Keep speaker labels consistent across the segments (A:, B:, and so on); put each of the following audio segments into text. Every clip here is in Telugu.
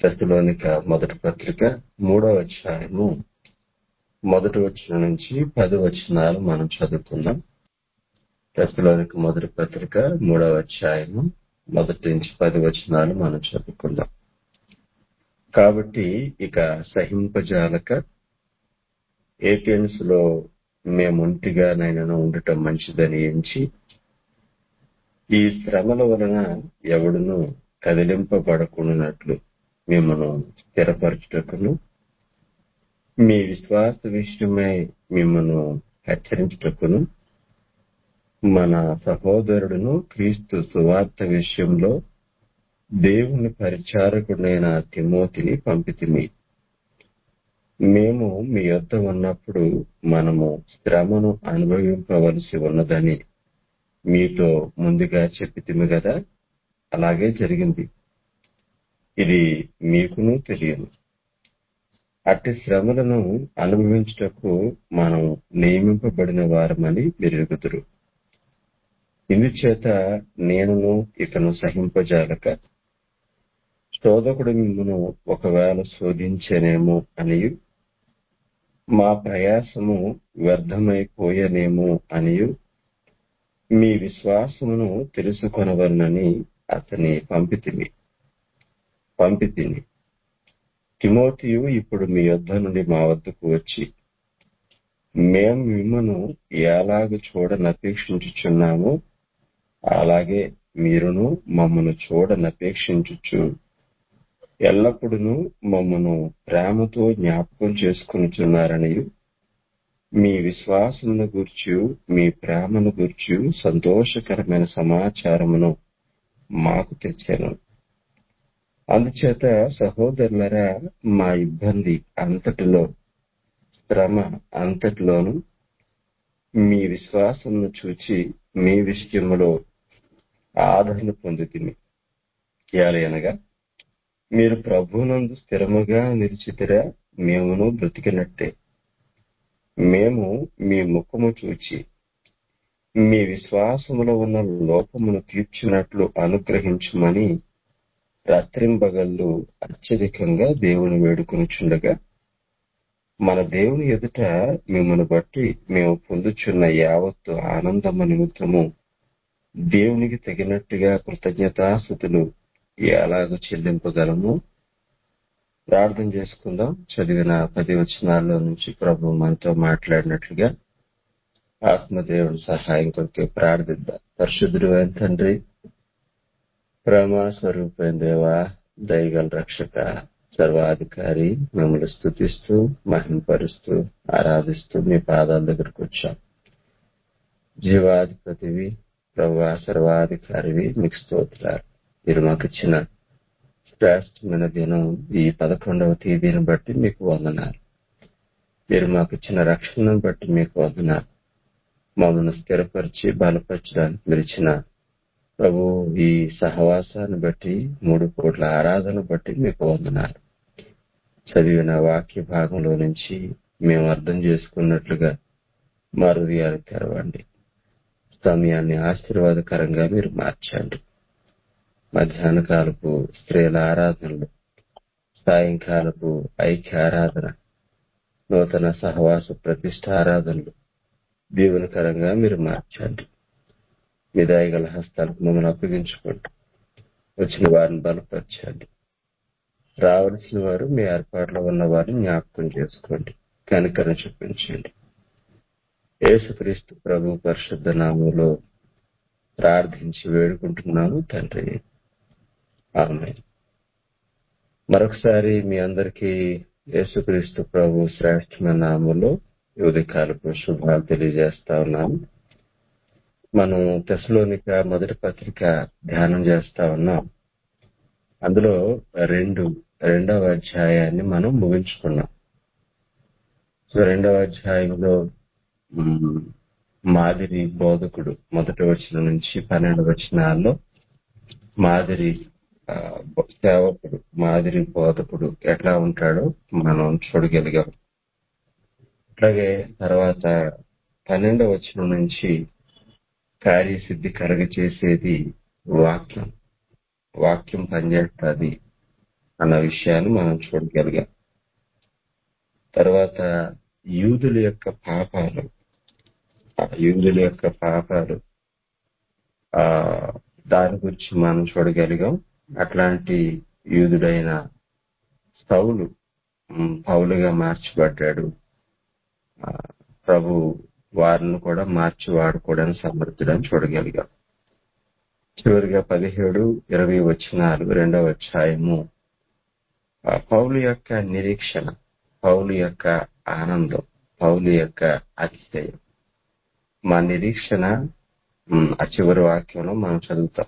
A: తెస్సలోనిక మొదటి పత్రిక 3వ అధ్యాయము మొదటి వచనం నుంచి 10 వచనాలు మనం చదువుకుందాం. తెస్సలోనిక మొదటి పత్రిక 3వ అధ్యాయము మొదటి నుంచి 10 వచనాలు మనం చదువుకుందాం. కాబట్టి ఇక సహింపజాలక ఏథెన్స్ లో మేముంటిగానైనా ఉండటం మంచిదని ఎంచి ఈ శ్రమల వలన ఎవడును కదిలింపబడకుండానట్లు మిమ్మను స్థిరపరచుటకును మీ విశ్వాస విషయమై మిమ్మను హెచ్చరించుటకును మన సహోదరుడును క్రీస్తు సువార్త విషయంలో దేవుని పరిచారకుడైన తిమోతిని పంపితిమి. మేము మీ యొద్ద ఉన్నప్పుడు మనము శ్రమను అనుభవింపవలసి ఉన్నదని మీతో ముందుగా చెప్పితిమి కదా, అలాగే జరిగింది. ఇది మీకును తెలియదు. అట్టి శ్రమలను అనుభవించుటకు మనం నియమింపబడిన వారమని మీరెరుగుదురు. ఇందుచేత నేనును ఇకను సహింపజాలక శోధకుడు మిమ్మును ఒకవేళ శోధించనేమో అనియు మా ప్రయాసము వ్యర్థమైపోయనేమో అనియు మీ విశ్వాసమును తెలుసుకొనవలనని అతని పంపితిని. తిమోతియు ఇప్పుడు మీ యొద్ద నుండి మా వద్దకు వచ్చి మేము మిమ్మను ఎలాగ చూడనపేక్షించుచున్నామో అలాగే మీరును మమ్మను చూడనపేక్షించుచు ఎల్లప్పుడూ మమ్మను ప్రేమతో జ్ఞాపకం చేసుకొనుచున్నారనియు మీ విశ్వాసమును గూర్చి మీ ప్రేమను గూర్చి సంతోషకరమైన సమాచారమును మాకు తెచ్చాను. అందుచేత సహోదరులరా, మా ఇబ్బంది అంతటిలో శ్రమ అంతటిలోను మీ విశ్వాసమును చూచి మీ విషయములో ఆదరణ పొందితిమి. ఏలయనగా మీరు ప్రభువునందు స్థిరముగా నిలిచితిరా, మేమును బ్రతికినట్టే. మేము మీ ముఖము చూచి మీ విశ్వాసములో ఉన్న లోపమును తీర్చినట్లు అనుగ్రహించుమని రాత్రింబగళ్ళు అత్యధికంగా దేవుని వేడుకొనుచుండగా మన దేవుని ఎదుట మిమ్మల్ని బట్టి మేము పొందుచున్న యావత్తు ఆనందము నిమిత్తము దేవునికి తగినట్టుగా కృతజ్ఞతాస్తుతులు ఎలాగ చెల్లింపగలము? ప్రార్థన చేసుకుందాం. చదివిన 10 వచనాల్లో నుంచి ప్రభు మనతో మాట్లాడినట్లుగా ఆత్మదేవుని సహాయం కొరకు ప్రార్థిద్దాం. పరిశుద్ధుడు అయిన తండ్రి, ప్రేమ స్వరూపైన దేవా, దయగల రక్షక, సర్వాధికారి, మిమ్మల్ని స్తుతిస్తూ మహిమపరుస్తూ ఆరాధిస్తూ మీ పాదాల దగ్గరకు వచ్చాం. జీవాధిపతివి ప్రభువా, సర్వాధికారివి, మీకు స్తోత్రాలు. మీరు మాకు ఇచ్చిన శ్రేష్టమైన దినం ఈ 11వ తేదీని బట్టి మీకు వందనాలు. మీరు మాకు ఇచ్చిన రక్షణను బట్టి మీకు వందనాలు. మమ్మల్ని స్థిరపరిచి బలపరచడానికి మీరు ఇచ్చిన ప్రభు ఈ సహవాసాన్ని బట్టి 3 కోట్ల ఆరాధన బట్టి మీకు వందనాలు. చదివిన వాక్య భాగంలో నుంచి మేము అర్థం చేసుకున్నట్లుగా మా హృదయాలు తెరవండి. సమయాన్ని ఆశీర్వాదకరంగా మీరు మార్చండి. మధ్యాహ్న కాలపు స్త్రీల ఆరాధనలు, సాయంకాలపు ఐక్య ఆరాధన, నూతన సహవాస ప్రతిష్ఠ ఆరాధనలు దీవెనకరంగా మీరు మార్చండి. మీ దయగల హస్తాలకు మమ్మల్ని అప్పగించుకోండి. వచ్చిన వారిని బలపరచండి. రావాల్సిన వారు మీ ఏర్పాట్లో ఉన్న వారిని జ్ఞాపకం చేసుకోండి. కనికరం చూపించండి. యేసుక్రీస్తు ప్రభు పరిశుద్ధ నామములో ప్రార్థించి వేడుకుంటున్నాను తండ్రి, ఆమేన్. మరొకసారి మీ అందరికీ యేసుక్రీస్తు ప్రభు శ్రేష్టమైన నామములో ఉదయకాలపు శుభాలు తెలియజేస్తా ఉన్నాను. మనం తెస్సలోనిక మొదటి పత్రిక ధ్యానం చేస్తా ఉన్నాం. అందులో రెండవ అధ్యాయాన్ని మనం ముగించుకున్నాం. సో 2వ అధ్యాయంలో మాదిరి బోధకుడు మొదటి వచనం నుంచి 12 వచనాల్లో మాదిరి సేవకుడు, మాదిరి బోధకుడు ఎట్లా ఉంటాడో మనం చూడగలిగాం. అట్లాగే తర్వాత 12వ వచనం నుంచి కార్యసిద్ధి కలగ చేసేది వాక్యం పనిచేస్తుంది అన్న విషయాన్ని మనం చూడగలిగాం. తర్వాత యూదుల యొక్క పాపాలు యూదుల యొక్క పాపాలు ఆ దాని గురించి మనం చూడగలిగాం. అట్లాంటి యూదుడైన సౌలు పౌలుగా మార్చబడ్డాడు. ఆ, ప్రభు వారిని కూడా మార్చి వాడుకోవడానికి సమర్థుడని చూడగలిగాం. చివరిగా 17-20 వచనాలు 2వ అధ్యాయము పౌలు యొక్క నిరీక్షణ, పౌలు యొక్క ఆనందం, పౌలు యొక్క అతిశయం. మా నిరీక్షణ ఆ చివరి వాక్యంలో మనం చదువుతాం.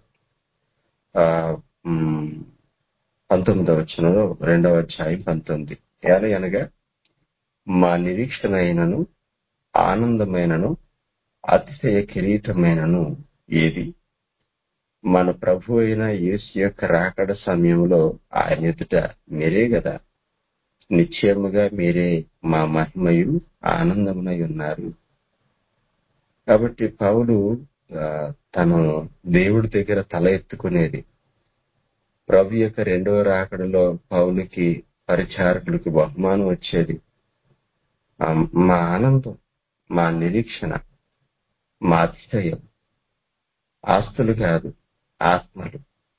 A: 19వ వచనంలో 2వ అధ్యాయం 19 అనగా మా నిరీక్షణ అయినను ఆనందమైనను అతిశయ కిరీటమైనను ఏది? మన ప్రభు అయిన యేసు యొక్క రాకడ సమయంలో ఆయన ఎదుట మీరే గదా. నిశ్చయముగా మీరే మా మహిమయు ఆనందమునై ఉన్నారు. కాబట్టి పౌలు తను దేవుడి దగ్గర తల ఎత్తుకునేది. ప్రభు యొక్క 2వ రాకడలో పౌలుకి పరిచారకులకి బహుమానం వచ్చేది. మా ఆనందం, మా నిరీక్షణ, మా అతిశయం ఆస్తులు కాదు, ఆత్మలు.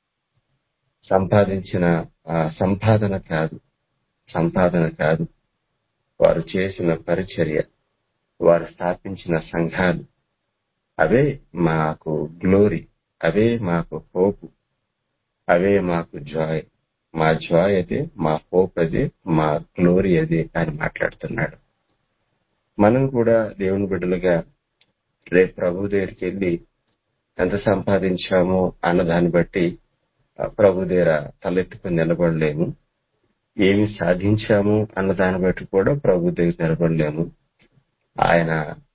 A: సంపాదన కాదు, వారు చేసిన పరిచర్య, వారు స్థాపించిన సంఘాలు, అవే మాకు గ్లోరీ, అవే మాకు హోప్, అవే మాకు జాయ్. మా జాయ్ అదే, మా హోప్ అదే, మా గ్లోరీ అదే అని మాట్లాడుతున్నాడు. మనం కూడా దేవుని బిడ్డలుగా రేపు ప్రభు దగ్గరికి వెళ్ళి ఎంత సంపాదించామో అన్న దాన్ని బట్టి ప్రభు దగ్గర తలెత్తుకుని నిలబడలేము. ఏమి సాధించాము అన్న దాన్ని బట్టి కూడా ప్రభు దగ్గర నిలబడలేము. ఆయన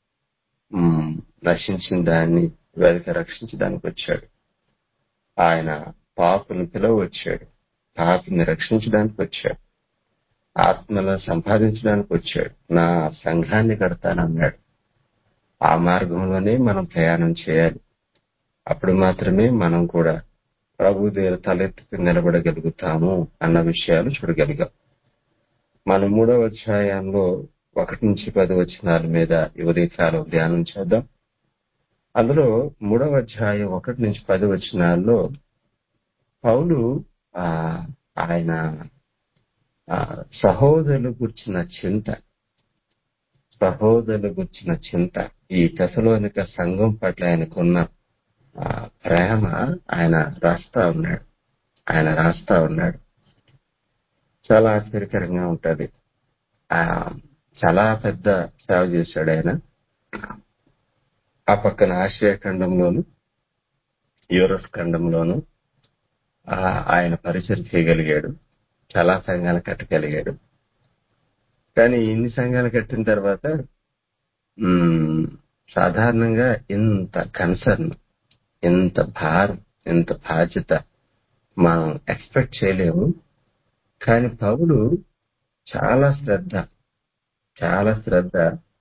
A: నశించిన దాన్ని వెనక రక్షించడానికి వచ్చాడు. ఆయన పాపులను పిలవ వచ్చాడు, పాపిని రక్షించడానికి వచ్చాడు, ఆత్మలను సంపాదించడానికి వచ్చాడు, నా సంఘాన్ని కడతానన్నాడు. ఆ మార్గంలోనే మనం ప్రయాణం చేయాలి. అప్పుడు మాత్రమే మనం కూడా ప్రభు దగ్గర తలెత్తుకుని నిలబడగలుగుతాము అన్న విషయాలు చూడగలిగాం. మన 3వ అధ్యాయంలో 1-10 వచనాల మీద ఈ ఉదయకాలం ధ్యానం చేద్దాం. అందులో 3వ అధ్యాయం 1-10 వచనాల్లో పౌలు ఆయన సహోదరుల గురించిన చింత, ఈ తెసలోనిక సంఘం పట్ల ఆయనకున్న ప్రేమ ఆయన రాస్తా ఉన్నాడు. చాలా ఆశ్చర్యకరంగా ఉంటది. చాలా పెద్ద సేవ చేశాడు ఆయన. ఆ పక్కన ఆసియా ఖండంలోను, యూరప్ ఖండంలోను ఆయన పరిచయం చేయగలిగాడు. చాలా సంఘాలు కట్టగలిగాడు. కానీ ఇన్ని సంఘాలు కట్టిన తర్వాత సాధారణంగా ఇంత కన్సర్న్, ఇంత భారం, ఇంత బాధ్యత మనం ఎక్స్పెక్ట్ చేయలేము. కానీ పౌలు చాలా శ్రద్ధ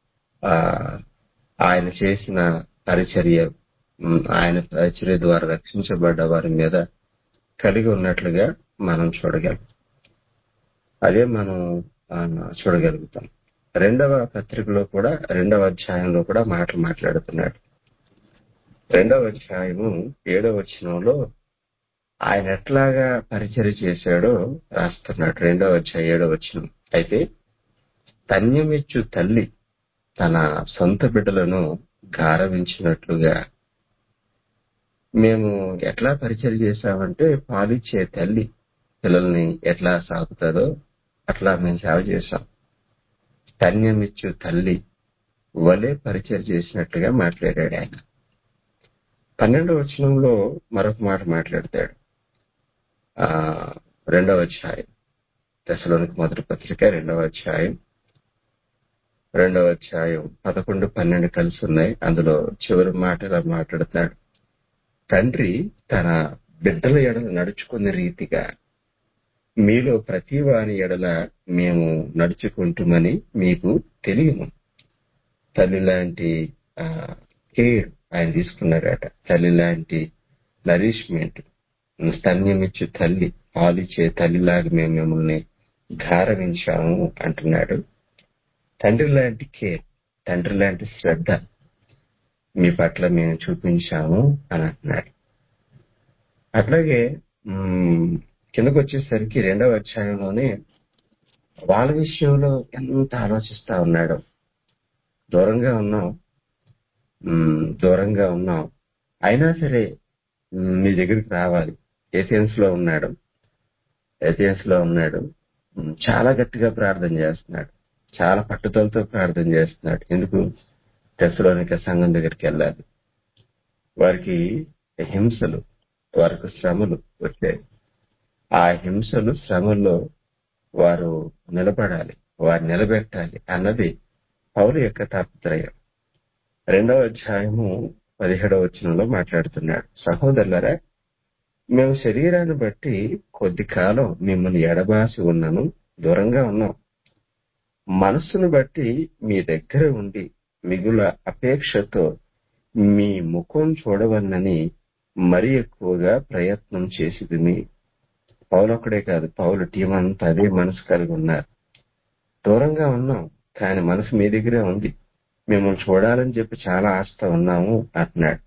A: ఆయన చేసిన పరిచర్య, ఆయన పరిచర్య ద్వారా రక్షించబడ్డ వారి మీద కలిగి ఉన్నట్లుగా మనం చూడగలం. అదే మనం చూడగలుగుతాం. 2వ పత్రికలో కూడా 2వ అధ్యాయంలో కూడా మాట్లాడుతున్నాడు. 2వ అధ్యాయము 7వ వచనంలో ఆయన ఎట్లాగా పరిచర్య చేశాడో రాస్తున్నాడు. 2వ అధ్యాయం 7వ వచనం. అయితే స్తన్యమిచ్చు తల్లి తన సొంత బిడ్డలను గారవించినట్లుగా మేము ఎట్లా పరిచర్య చేశామంటే, పాలిచ్చే తల్లి పిల్లల్ని ఎట్లా సాకుతుందో అట్లా మేము సేవ చేశాం. స్తన్యమిచ్చు తల్లి వలె పరిచర్య చేసినట్లుగా మాట్లాడాడు ఆయన. 12వ వచనంలో మరొక మాట మాట్లాడతాడు. 2వ అధ్యాయం తెసలోనిక మొదటి పత్రిక 2వ అధ్యాయం 11-12 కలిసి ఉన్నాయి. అందులో చివరి మాట ఇలా మాట్లాడుతున్నాడు. తండ్రి తన బిడ్డల ఎడల నడుచుకునే రీతిగా మీలో ప్రతి వాని ఎడల మేము నడుచుకుంటామని మీకు తెలియను. తల్లి లాంటి కేర్ ఆయన తీసుకున్నాడట. తల్లి లాంటి నరిష్మెంట్, స్తన్యమిచ్చు తల్లి పాలిచ్చే తల్లిలాగా మేము మిమ్మల్ని గారవించాము అంటున్నాడు. తండ్రి లాంటి కేర్, తండ్రి లాంటి శ్రద్ధ మీ పట్ల మేము చూపించాము అని అంటున్నాడు. అట్లాగే కిందకు వచ్చేసరికి 2వ అధ్యాయంలోనే వాళ్ళ విషయంలో ఎంత ఆలోచిస్తా ఉన్నాడు. దూరంగా ఉన్నాం, దూరంగా ఉన్నాం, అయినా సరే మీ దగ్గరికి రావాలి. ఏథెన్స్ లో ఉన్నాడు, చాలా గట్టిగా ప్రార్థన చేస్తున్నాడు, చాలా పట్టుదలతో ప్రార్థన చేస్తున్నాడు. ఎందుకు? తెస్సలోనిక సంఘం దగ్గరికి వెళ్ళాలి. వారికి హింసలు, వారికి శ్రమలు వచ్చాయి. ఆ హింసలు, శ్రమల్లో వారు నిలబడాలి, వారు నిలబెట్టాలి అన్నది పౌలు యొక్క తాపత్రయం. 2వ అధ్యాయము 17వ వచనంలో మాట్లాడుతున్నాడు. సహోదరులారా, మేము శరీరాన్ని బట్టి కొద్ది కాలం మిమ్మల్ని ఎడబాసి ఉన్నను, దూరంగా ఉన్నాం. మనస్సును బట్టి మీ దగ్గర ఉండి మిగుల అపేక్షతో మీ ముఖం చూడవలనని మరి ఎక్కువగా ప్రయత్నం చేసిదిమి. పౌలు ఒక్కడే కాదు, పౌలు టీం అంతా అదే మనసు కలిగి ఉన్నారు. దూరంగా ఉన్నాం, కానీ మనసు మీ దగ్గరే ఉంది. మిమ్మల్ని చూడాలని చెప్పి చాలా ఆశతో ఉన్నాము అంటున్నాడు.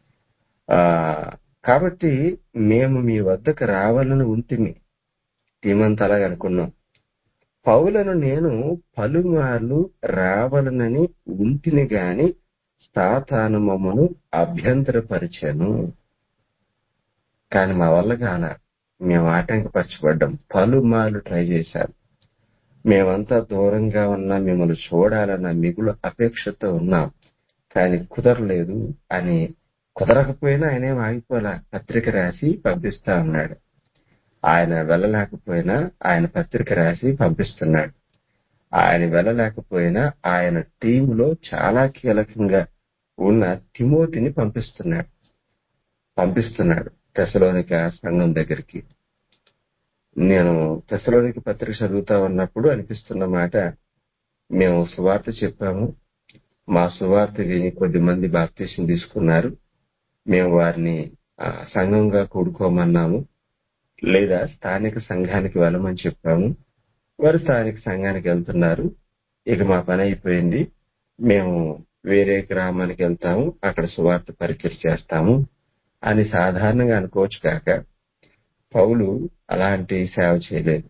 A: కాబట్టి మేము మీ వద్దకు రావాలని ఉంటిమి. టీం అంతా అలాగ అనుకున్నాం. పౌలను నేను పలుమార్లు రావాలనని ఉంటిని గాని సాతాను మమ్మను అభ్యంతరపరిచాను. కానీ మా వల్ల కాల, మేము ఆటంకపరచబడ్డాం. పలుమార్లు ట్రై చేశాం. మేమంతా దూరంగా ఉన్నా మిమ్మల్ని చూడాలన్న మిగులు అపేక్షతో ఉన్నాం, కానీ కుదరలేదు అని. కుదరకపోయినా ఆయనేం ఆగిపోలా, పత్రిక రాసి పంపిస్తా ఉన్నాడు. ఆయన వెళ్ళలేకపోయినా ఆయన పత్రిక రాసి పంపిస్తున్నాడు. ఆయన వెళ్ళలేకపోయినా ఆయన టీంలో చాలా కీలకంగా ఉన్న తిమోతిని పంపిస్తున్నాడు తెస్సలోనిక సంఘం దగ్గరికి. నేను తెస్సలోనిక పత్రిక చదువుతా ఉన్నప్పుడు అనిపిస్తున్న మాట, మేము సువార్త చెప్పాము, మా సువార్త విని కొద్ది మంది బాప్తీసం తీసుకున్నారు, మేము వారిని సంఘంగా కూడుకోమన్నాము, లేదా స్థానిక సంఘానికి వెళ్ళమని చెప్పాము, వారు స్థానిక సంఘానికి వెళ్తున్నారు, ఇక మా పని అయిపోయింది, మేము వేరే గ్రామానికి వెళ్తాము, అక్కడ సువార్త పరిచయం చేస్తాము అని సాధారణంగా అనుకోవచ్చు కాక, పౌలు అలాంటి సేవ చేయలేదు.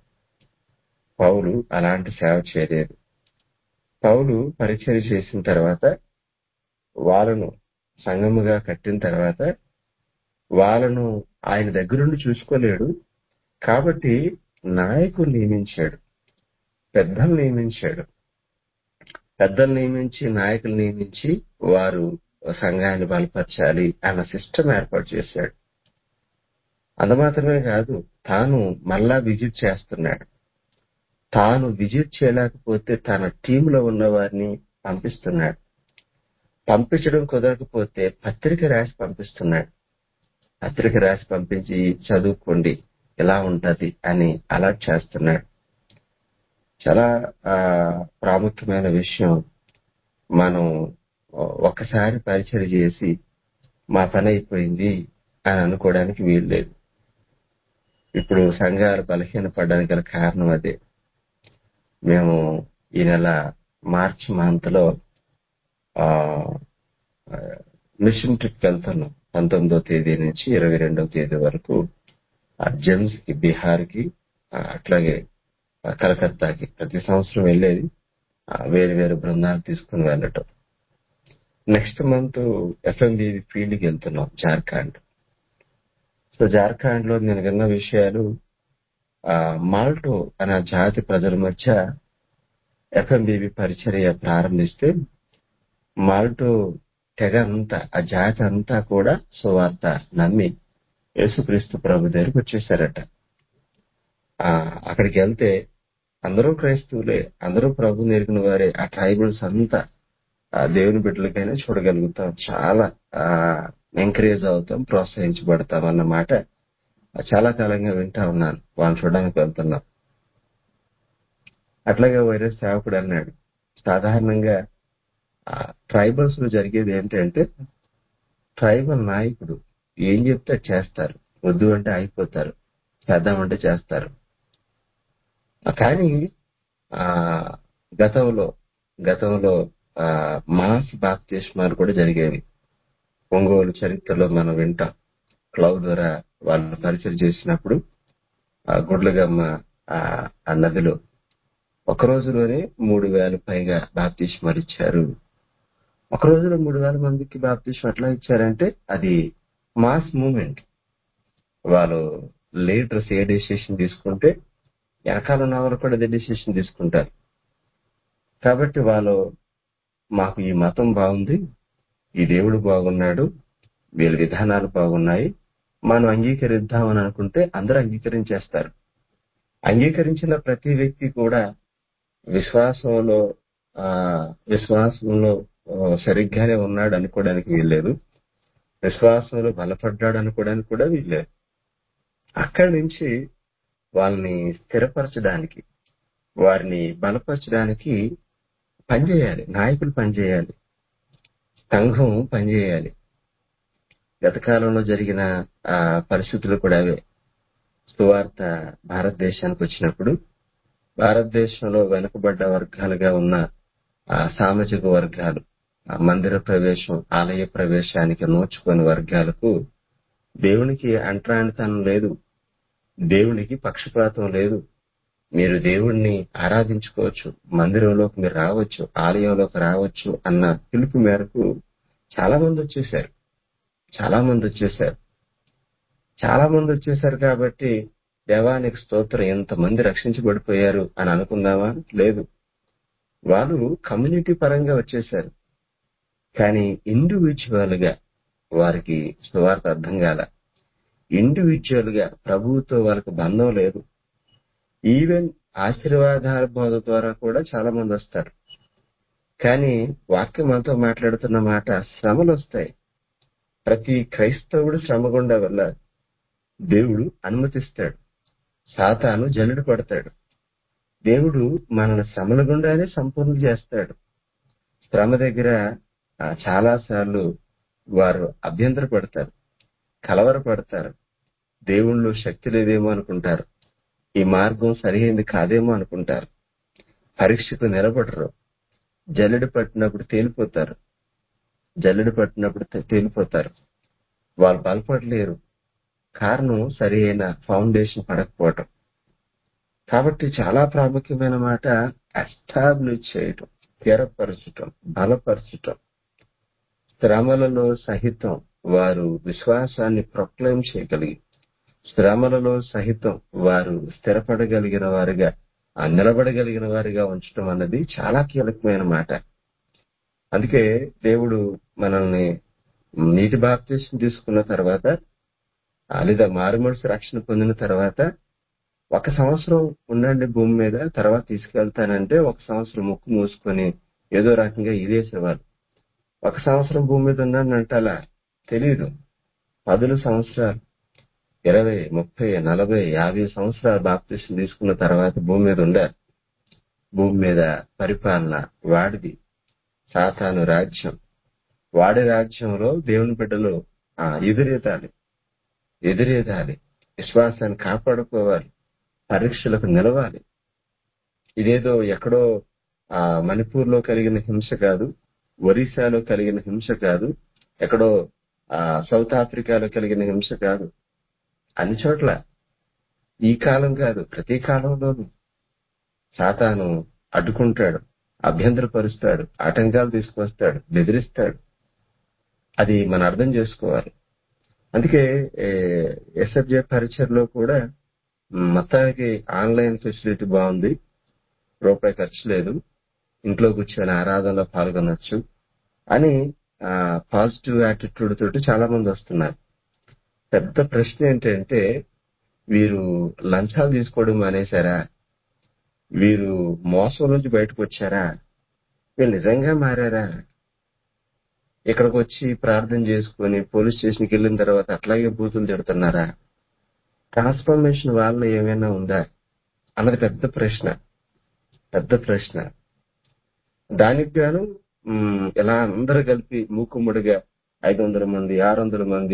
A: పౌలు పరిచయం చేసిన తర్వాత, వాళ్ళను సంఘముగా కట్టిన తర్వాత, వాళ్ళను ఆయన దగ్గరుండి చూసుకోలేడు. కాబట్టి నాయకులు నియమించాడు, పెద్దలు నియమించి నాయకులు నియమించి వారు సంఘాన్ని బలపరచాలి అన్న సిస్టమ్ ఏర్పాటు చేశాడు. అంత మాత్రమే కాదు, తాను మళ్ళా విజిట్ చేస్తున్నాడు. తాను విజిట్ చేయలేకపోతే తన టీంలో ఉన్న వారిని పంపిస్తున్నాడు. పంపించడం కుదరకపోతే పత్రిక రాసి పంపిస్తున్నాడు. పత్రిక రాసి పంపించి చదువుకోండి ఎలా ఉంటది అని అలర్ట్ చేస్తున్నాడు. చాలా ప్రాముఖ్యమైన విషయం. మనం ఒకసారి పరిచయం చేసి మా పని అయిపోయింది అని అనుకోవడానికి వీలు లేదు. ఇప్పుడు సంఘాలు బలహీనపడడానికి గల కారణం అదే. మేము ఈ నెల మార్చి మంత్ లో మిషన్ ట్రిప్ వెళ్తున్నాం. 19వ తేదీ నుంచి 22వ తేదీ వరకు జెమ్స్ కి, బీహార్ కి, అట్లాగే కలకత్తాకి ప్రతి సంవత్సరం వెళ్ళేది. వేరు వేరు బృందాలు తీసుకుని వెళ్ళటం. నెక్స్ట్ మంత్ FMBB ఫీల్డ్ కి వెళ్తున్నాం, జార్ఖండ్. సో జార్ఖండ్ లో నేను విన్న విషయాలు, మాల్టో అనే జాతి ప్రజల మధ్య FMBB పరిచర్య ప్రారంభిస్తే మాల్టో తెగ అంతా, ఆ జాతి అంతా కూడా సువార్త నమ్మి యేసుక్రీస్తు ప్రభు దగ్గరికి వచ్చేసారట. అక్కడికి వెళ్తే అందరూ క్రైస్తవులే, అందరూ ప్రభు నెరిగిన వారే. ఆ ట్రైబల్స్ అంతా దేవుని బిడ్డలకైనా చూడగలుగుతాం, చాలా ఎంకరేజ్ అవుతాం, ప్రోత్సహించబడతాం అన్నమాట చాలా కాలంగా వింటా ఉన్నాను. వాళ్ళని చూడడానికి వెళ్తున్నాం. అట్లాగే వేరే సేవకుడు అన్నాడు, సాధారణంగా ట్రైబల్స్ లో జరిగేది ఏంటంటే, ట్రైబల్ నాయకుడు ఏం చెప్తే చేస్తారు, వద్దు అంటే అయిపోతారు. చేద్దామంటే చేస్తారు. కానీ ఆ గతంలో గతంలో ఆ మాస్ బాప్తిస్మాలు కూడా జరిగేవి. ఒంగోలు చరిత్రలో మనం వింటాం. క్లౌడ్ ద్వారా వాళ్ళు పరిచయం చేసినప్పుడు ఆ గుడ్లగమ్మ ఆ ఆ నదిలో ఒక రోజులోనే 3,000 పైగా బాప్తిస్మాలు ఇచ్చారు. ఒక రోజులో 3,000 మందికి బాప్తిస్మం ఎట్లా ఇచ్చారంటే అది మాస్ మూవ్మెంట్. వాళ్ళు లీడర్స్ ఏ డెసిషన్ తీసుకుంటే వెనకాల ఉన్న వాళ్ళు కూడా అదే డెసిషన్ తీసుకుంటారు. కాబట్టి వాళ్ళు మాకు ఈ మతం బాగుంది, ఈ దేవుడు బాగున్నాడు, వీళ్ళ విధానాలు బాగున్నాయి, మనం అంగీకరిద్దామని అనుకుంటే అందరూ అంగీకరించేస్తారు. అంగీకరించిన ప్రతి వ్యక్తి కూడా విశ్వాసంలో ఆ విశ్వాసంలో సరిగ్గానే ఉన్నాడు అనుకోవడానికి వీల్లేదు, విశ్వాసంలో బలపడ్డాడు అనుకోవడానికి కూడా వీల్లేదు. అక్కడి నుంచి వాళ్ళని స్థిరపరచడానికి, వారిని బలపరచడానికి పనిచేయాలి, నాయకులు పనిచేయాలి, సంఘం పనిచేయాలి. గత కాలంలో జరిగిన ఆ పరిస్థితులు కూడా అవే. సువార్త భారతదేశానికి వచ్చినప్పుడు భారతదేశంలో వెనుకబడ్డ వర్గాలుగా ఉన్న సామాజిక వర్గాలు, మందిర ప్రవేశం, ఆలయ ప్రవేశానికి నోచుకొని వర్గాలకు దేవునికి అంటరానితనం లేదు, దేవునికి పక్షపాతం లేదు. మీరు దేవుణ్ణి ఆరాధించుకోవచ్చు, మందిరంలోకి మీరు రావచ్చు, ఆలయంలోకి రావచ్చు అన్న పిలుపు మేరకు చాలా మంది వచ్చేశారు. చాలా మంది వచ్చేశారు. చాలా మంది వచ్చేశారు కాబట్టి దేవానికి స్తోత్రం, ఎంతమంది రక్షించబడిపోయారు అని అనుకుందామా? లేదు. వాళ్ళు కమ్యూనిటీ పరంగా వచ్చేశారు. కానీ ఇండివిజువల్ గా వారికి సువార్త అర్థం కాల. ఇండివిజువల్ గా ప్రభువుతో వాళ్ళకి బంధం లేదు. ఈవెన్ ఆశీర్వాదాల బోధ ద్వారా కూడా చాలా మంది వస్తారు. కానీ వాక్యం మనతో మాట్లాడుతున్న మాట, శ్రమలు వస్తాయి. ప్రతి క్రైస్తవుడు శ్రమ గుండా వెళ్ళాలి. దేవుడు అనుమతిస్తాడు, సాతాను జల్లెడ పడతాడు. దేవుడు మనల్ని శ్రమల గుండానే సంపూర్ణ చేస్తాడు. శ్రమ దగ్గర చాలా సార్లు వారు అభ్యంతర పడతారు, కలవరపడతారు, దేవుళ్ళు శక్తి లేదేమో అనుకుంటారు, ఈ మార్గం సరైనది కాదేమో అనుకుంటారు, పరీక్షకు నిలబడరు, జల్లెడ పట్టినప్పుడు తేలిపోతారు, వాళ్ళు బలపడలేరు. కారణం సరి అయిన ఫౌండేషన్ పడకపోవటం. కాబట్టి చాలా ప్రాముఖ్యమైన మాట ఎస్టాబ్లిష్ చేయటం, స్థిరపరచటం, బలపరచటం. శ్రమలలో సహితం వారు విశ్వాసాన్ని ప్రొక్లైమ్ చేయగలిగి, శ్రమలలో సహితం వారు స్థిరపడగలిగిన వారిగా, నిలబడగలిగిన వారిగా ఉంచడం అన్నది చాలా కీలకమైన మాట. అందుకే దేవుడు మనల్ని నీటి బాప్తిస్మం తీసుకున్న తర్వాత, లేదా మారుమనసు రక్షణ పొందిన తర్వాత 1 సంవత్సరం ఉండండి భూమి మీద, తర్వాత తీసుకెళ్తానంటే 1 సంవత్సరం ముక్కు మూసుకొని ఏదో రకంగా ఇదేసేవాళ్ళు. 1 సంవత్సరం భూమి మీద ఉన్నాను అంటాలా? తెలీదు. 10 సంవత్సరాలు, 20, 30, 40, 50 సంవత్సరాలు బాప్తిస్మం తీసుకున్న తర్వాత భూమి మీద ఉండాలి. భూమి మీద పరిపాలన వాడిది, సాతాను రాజ్యం. వాడి రాజ్యంలో దేవుని బిడ్డలు ఎదురేదాలి, విశ్వాసాన్ని కాపాడుకోవాలి, పరీక్షలకు నిలవాలి. ఇదేదో ఎక్కడో మణిపూర్లో కలిగిన హింస కాదు, ఒరిస్సాలో కలిగిన హింస కాదు, ఎక్కడో సౌత్ ఆఫ్రికాలో కలిగిన హింస కాదు. అన్ని చోట్ల, ఈ కాలం కాదు, ప్రతి కాలంలోనూ సాతాను అడ్డుకుంటాడు, అభ్యంతరపరుస్తాడు, ఆటంకాలు తీసుకొస్తాడు, బెదిరిస్తాడు. అది మనం అర్థం చేసుకోవాలి. అందుకే ఎస్ఎఫ్జే పరిచయలో కూడా మొత్తానికి ఆన్లైన్ ఫెసిలిటీ బాగుంది, రూపాయి ఖర్చు లేదు, ఇంట్లో కూర్చొని ఆరాధనలో పాల్గొనొచ్చు అని పాజిటివ్ యాటిట్యూడ్ తోటి చాలా మంది వస్తున్నారు. పెద్ద ప్రశ్న ఏంటంటే, వీరు లంచాలు తీసుకోవడం మానేశారా? వీరు మోసం నుంచి బయటకు వచ్చారా? వీళ్ళు నిజంగా మారారా? ఇక్కడికి వచ్చి ప్రార్థన చేసుకుని పోలీస్ స్టేషన్కి వెళ్ళిన తర్వాత అట్లాగే బూతులు తిడుతున్నారా? ట్రాన్స్ఫర్మేషన్ వాళ్ళలో ఏమైనా ఉందా అన్నది పెద్ద ప్రశ్న. దానికి గాను ఇలా అందరూ కలిపి మూకుమ్మడిగా 500 మంది, 600 మంది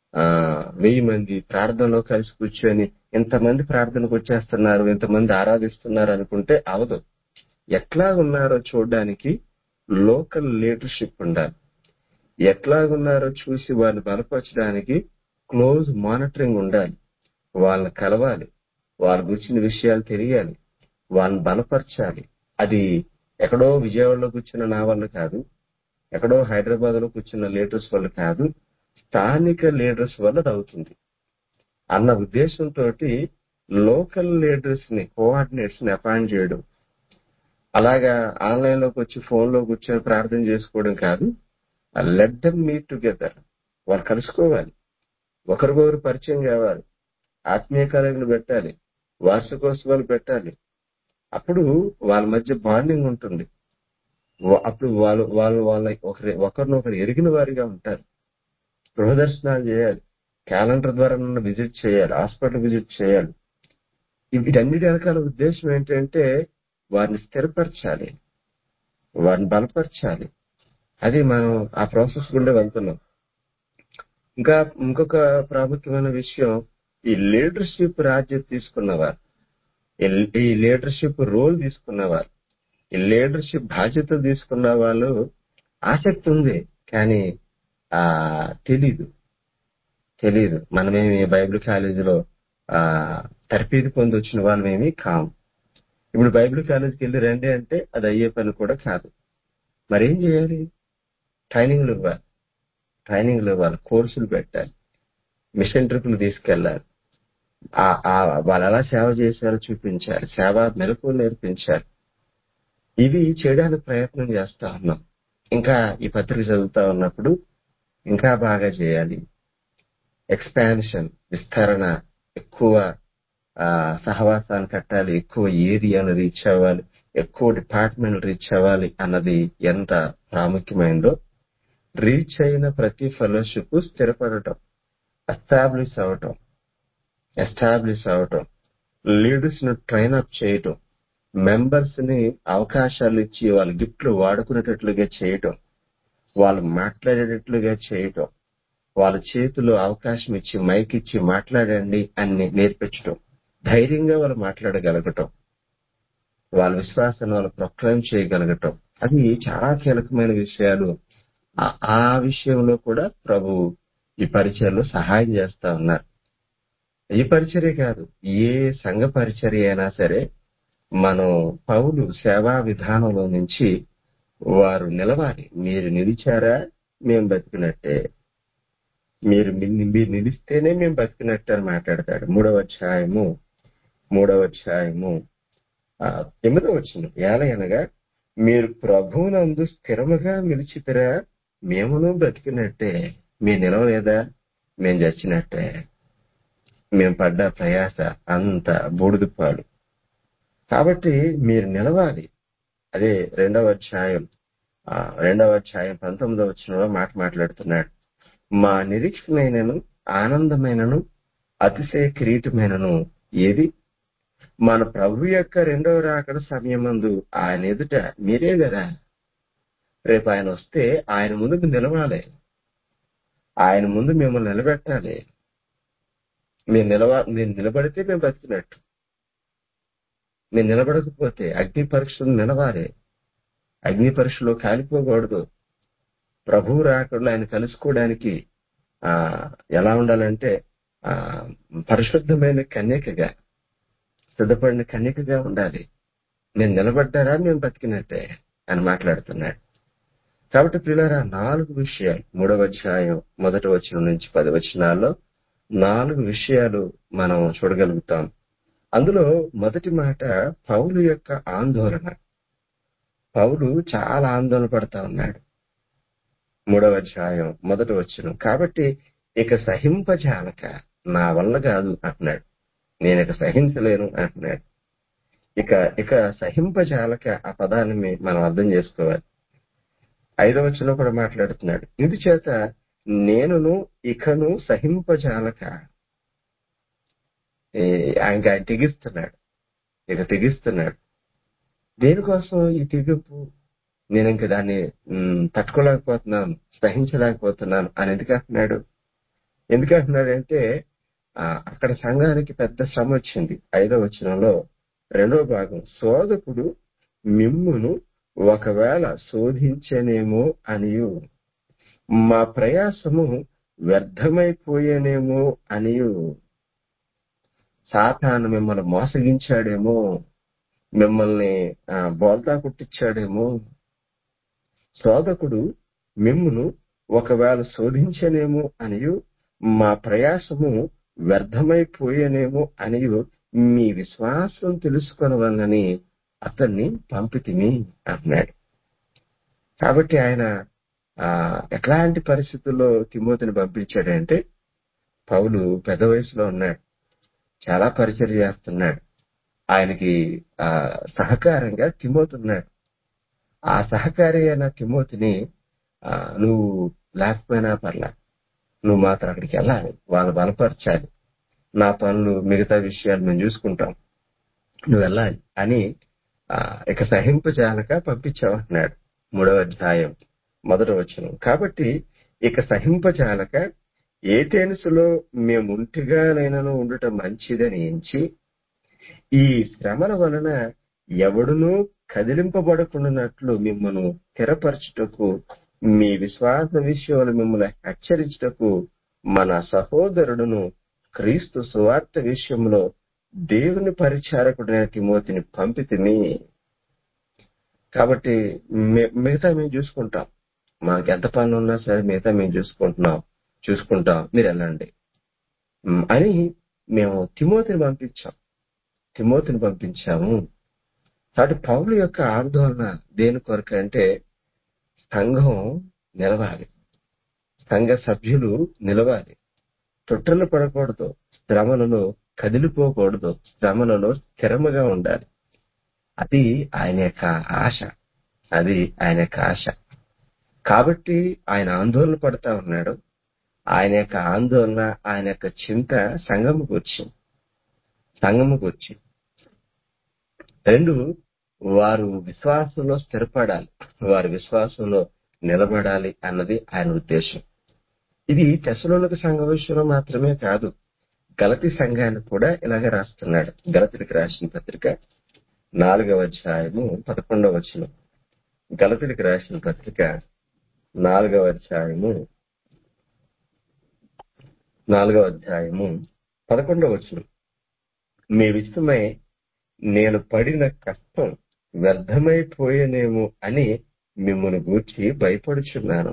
A: ఆ 1000 మంది ప్రార్థనలో కలిసి కూర్చొని ఇంతమంది ప్రార్థనకు వచ్చేస్తున్నారు, ఇంతమంది ఆరాధిస్తున్నారు అనుకుంటే అవదు. ఎట్లా ఉన్నారో చూడడానికి లోకల్ లీడర్షిప్ ఉండాలి. ఎట్లాగున్నారో చూసి వాళ్ళని బలపరచడానికి క్లోజ్ మానిటరింగ్ ఉండాలి. వాళ్ళని కలవాలి, వాళ్ళ గురించిన విషయాలు తెలియాలి, వాళ్ళని బలపరచాలి. అది ఎక్కడో విజయవాడలో కూర్చున్న నా వల్ల కాదు, ఎక్కడో హైదరాబాద్ లో కూర్చున్న లీడర్స్ వల్ల కాదు, స్థానిక లీడర్స్ వల్ల అది అవుతుంది అన్న ఉద్దేశంతో లోకల్ లీడర్స్ ని, కోఆర్డినేట్స్ ని అపాయింట్ చేయడం. అలాగా ఆన్లైన్ లోకి వచ్చి ఫోన్ లో కూర్చొని ప్రార్థన చేసుకోవడం కాదు. Let them meet together. వాళ్ళు కలుసుకోవాలి, ఒకరికొకరు పరిచయం కావాలి, ఆత్మీయ కలగలు పెట్టాలి, వార్షికోత్సవాలు పెట్టాలి. అప్పుడు వాళ్ళ మధ్య బాండింగ్ ఉంటుంది. అప్పుడు వాళ్ళు వాళ్ళు వాళ్ళ ఒకరినొకరు ఎరిగిన వారిగా ఉంటారు. గృహదర్శనాలు చేయాలి, క్యాలెండర్ ద్వారా విజిట్ చేయాలి, హాస్పిటల్ విజిట్ చేయాలి. వీటన్నిటి వెనకాల ఉద్దేశం ఏంటంటే వారిని స్థిరపరచాలి, వారిని బలపరచాలి. అది మనం ఆ ప్రాసెస్ గుండా వెళ్తున్నాం. ఇంకొక ప్రాముఖ్యమైన విషయం, ఈ లీడర్షిప్ బాధ్యత తీసుకున్నవారు, ఈ లీడర్షిప్ రోల్ తీసుకున్నవారు, ఈ లీడర్షిప్ బాధ్యత తీసుకున్న వాళ్ళు ఆసక్తి ఉంది, కానీ ఆ తెలీదు. మనమేమి బైబిల్ కాలేజీలో ఆ తర్ఫీదు పొంది వచ్చిన వాళ్ళమేమి కాము. ఇప్పుడు బైబిల్ కాలేజీకి వెళ్ళి రండి అంటే అది అయ్యే పని కూడా కాదు. మరేం చేయాలి? ట్రైనింగ్లు ఇవ్వాలి, కోర్సులు పెట్టాలి, మిషన్ ట్రిప్లు తీసుకెళ్లాలి, వాళ్ళు ఎలా సేవ చేశారో చూపించాలి, సేవ మెలకువలు నేర్పించాలి. ఇవి చేయడానికి ప్రయత్నం చేస్తా ఉన్నాం. ఇంకా ఈ పత్రిక చదువుతా ఉన్నప్పుడు ఇంకా బాగా చేయాలి. ఎక్స్పాన్షన్, విస్తరణ, ఎక్కువ సహవాసాన్ని కట్టాలి, ఎక్కువ ఏరియాను రీచ్ అవ్వాలి, ఎక్కువ డిపార్ట్మెంట్ రీచ్ అవ్వాలి అన్నది ఎంత ప్రాముఖ్యమైందో, రీచ్ అయిన ప్రతి ఫెలోషిప్ స్థిరపడటం, ఎస్టాబ్లిష్ అవటం, లీడర్స్ ను ట్రైన్ అప్ చేయటం, మెంబర్స్ ని అవకాశాలు ఇచ్చి వాళ్ళ గిఫ్ట్లు వాడుకునేటట్లుగా చేయటం, వాళ్ళు మాట్లాడేటట్లుగా చేయటం, వాళ్ళ చేతిలో అవకాశం ఇచ్చి మైక్ ఇచ్చి మాట్లాడండి అని నేర్పించడం, ధైర్యంగా వాళ్ళు మాట్లాడగలగటం, వాళ్ళ విశ్వాసాన్ని వాళ్ళు ప్రొక్లైమ్ చేయగలగటం, అవి చాలా కీలకమైన విషయాలు. ఆ విషయంలో కూడా ప్రభు ఈ పరిచర్లో సహాయం చేస్తా ఉన్నారు. ఈ పరిచర్య కాదు, ఏ సంఘ పరిచర్య అయినా సరే మనం పౌలు సేవా విధానంలో నుంచి వారు నిలవాలి. మీరు నిలిచారా మేము బతికినట్టే, మీరు నిలిస్తేనే మేము బతికినట్టు అని మాట్లాడతాడు. 3వ అధ్యాయము 8వ వచనం, ఏలయనగా మీరు ప్రభువునందు స్థిరముగా నిలిచితిరా, మేమును బ్రతికినట్టే. మీరు నిలవలేదా, మేము చచ్చినట్టే. మేము పడ్డ ప్రయాస అంత బూడిదపాలు. కాబట్టి మీరు నిలవాలి. అదే 2వ అధ్యాయం 19వ వచనంలో మాట్లాడుతున్నాడు. మా నిరీక్షణైనను ఆనందమైనను అతిశయ కిరీటమైనను ఏది? మన ప్రభు యొక్క రెండవ రాకడ సమయమందు ఆయన ఎదుట మీరే కదా. రేపు ఆయన వస్తే ఆయన ముందుకు నిలవాలి, ఆయన ముందు మిమ్మల్ని నిలబెట్టాలి. మీరు నిలబడితే మేము బతికినట్టు, మీరు నిలబడకపోతే అగ్ని పరీక్షలు నిలవాలి. అగ్ని పరీక్షలో కాలిపోకూడదు. ప్రభువు రాకడలో ఆయన కలుసుకోవడానికి ఎలా ఉండాలంటే పరిశుద్ధమైన కన్యకగా, సిద్ధపడిన కన్యకగా ఉండాలి. నేను నిలబడ్డారా మేము బతికినట్టే అని మాట్లాడుతున్నాడు. కాబట్టి ప్రియులారా, 4 విషయాలు 3వ అధ్యాయం 1వ వచనం నుంచి 10 వచనాల్లో 4 విషయాలు మనం చూడగలుగుతాం. అందులో మొదటి మాట పౌలు యొక్క ఆందోళన. పౌలు చాలా ఆందోళన పడతా ఉన్నాడు. 3వ అధ్యాయం 1వ వచనం, కాబట్టి ఇక సహింపజాలక నా వల్ల కాదు అంటున్నాడు. నేను ఇక సహించలేను అంటున్నాడు. ఇక సహింపజాలక ఆ పదాన్ని మనం అర్థం చేసుకోవాలి. 5వ వచనంలో కూడా మాట్లాడుతున్నాడు. ఇందుచేత నేనును ఇకను సహింపజాలక, ఆయన తెగిస్తున్నాడు. దేనికోసం ఈ తెగింపు? నేను ఇంక దాన్ని తట్టుకోలేకపోతున్నాను, సహించలేకపోతున్నాను అని ఎందుకు అంటున్నాడు? ఎందుకంటున్నాడంటే అక్కడ సంఘానికి పెద్ద శ్రమ వచ్చింది. 5వ వచనంలో 2వ భాగం, శోధకుడు మిమ్మును ఒకవేళ శోధించనేమో అనియు, మా ప్రయాసము వ్యర్థమైపోయేనేమో అనియు. సాతాను మిమ్మల్ని మోసగించాడేమో, మిమ్మల్ని బోల్తా కుట్టించాడేమో. శోధకుడు మిమ్మును ఒకవేళ శోధించనేమో అనియు, మా ప్రయాసము వ్యర్థమైపోయేనేమో అనియు మీ విశ్వాసం తెలుసుకొనవలనని అతన్ని పంపితిమి అంటున్నాడు. కాబట్టి ఆయన ఎట్లాంటి పరిస్థితుల్లో తిమోతిని పంపించాడంటే, పౌలు పెద్ద వయసులో ఉన్నాడు, చాలా పరిచర్య చేస్తున్నాడు, ఆయనకి సహకారంగా తిమోతి ఉన్నాడు. ఆ సహకారి అయిన తిమోతిని నువ్వు లేకపోయినా పర్లా, నువ్వు మాత్రం అక్కడికి వెళ్ళాలి, వాళ్ళు బలపరచాలి, నా పనులు మిగతా విషయాలు మేము చూసుకుంటాం, నువ్వు వెళ్ళాలి అని ఇక సహింపజాలక పంపించామంటున్నాడు. 3వ అధ్యాయం 1వ వచనం. కాబట్టి ఇక సహింపజాలక ఏథెన్సులో మేము ఒంటిగానైనను ఉండటం మంచిదని ఎంచి, ఈ శ్రమల వలన ఎవడునూ కదిలింపబడకుండానట్లు మిమ్మల్ని స్థిరపరచుటకు, మీ విశ్వాస విషయంలో మిమ్మల్ని హెచ్చరించుటకు మన సహోదరుడును క్రీస్తు సువార్త విషయంలో దేవుని పరిచారకుడైన తిమోతిని పంపితిమి. కాబట్టి మిగతా మేము చూసుకుంటాం, మాకు ఎంత పనులు ఉన్నా సరే మిగతా మేము చూసుకుంటాం, మీరు వెళ్ళండి అని మేము తిమోతిని పంపించాము. కాబట్టి పౌలు యొక్క ఆందోళన దేని కొరకు అంటే, సంఘం నిలవాలి, సంఘ సభ్యులు నిలవాలి, తొట్టలు పడకూడదు, శ్రమలలో కదిలిపోకూడదు, శ్రమలలో స్థిరముగా ఉండాలి. అది ఆయన యొక్క ఆశ. కాబట్టి ఆయన ఆందోళన పడతా ఉన్నాడు. ఆయన యొక్క ఆందోళన, ఆయన యొక్క చింత సంఘముకు వచ్చింది. 2, వారు విశ్వాసంలో స్థిరపడాలి, వారి విశ్వాసంలో నిలబడాలి అన్నది ఆయన ఉద్దేశం. ఇది తెస్సలోనిక సంఘ విషయంలో మాత్రమే కాదు, గలతీ సంఘానికి కూడా ఇలాగే రాస్తున్నాడు. గలతీలకు రాసిన పత్రిక 4వ అధ్యాయము 11వ వచనం. గలతీలకు రాసిన పత్రిక 4వ అధ్యాయము 11వ వచనం. మీ విషయమై నేను పడిన కష్టం వ్యర్థమైపోయేనేమో అని మిమ్మల్ని గూర్చి భయపడుచున్నాను.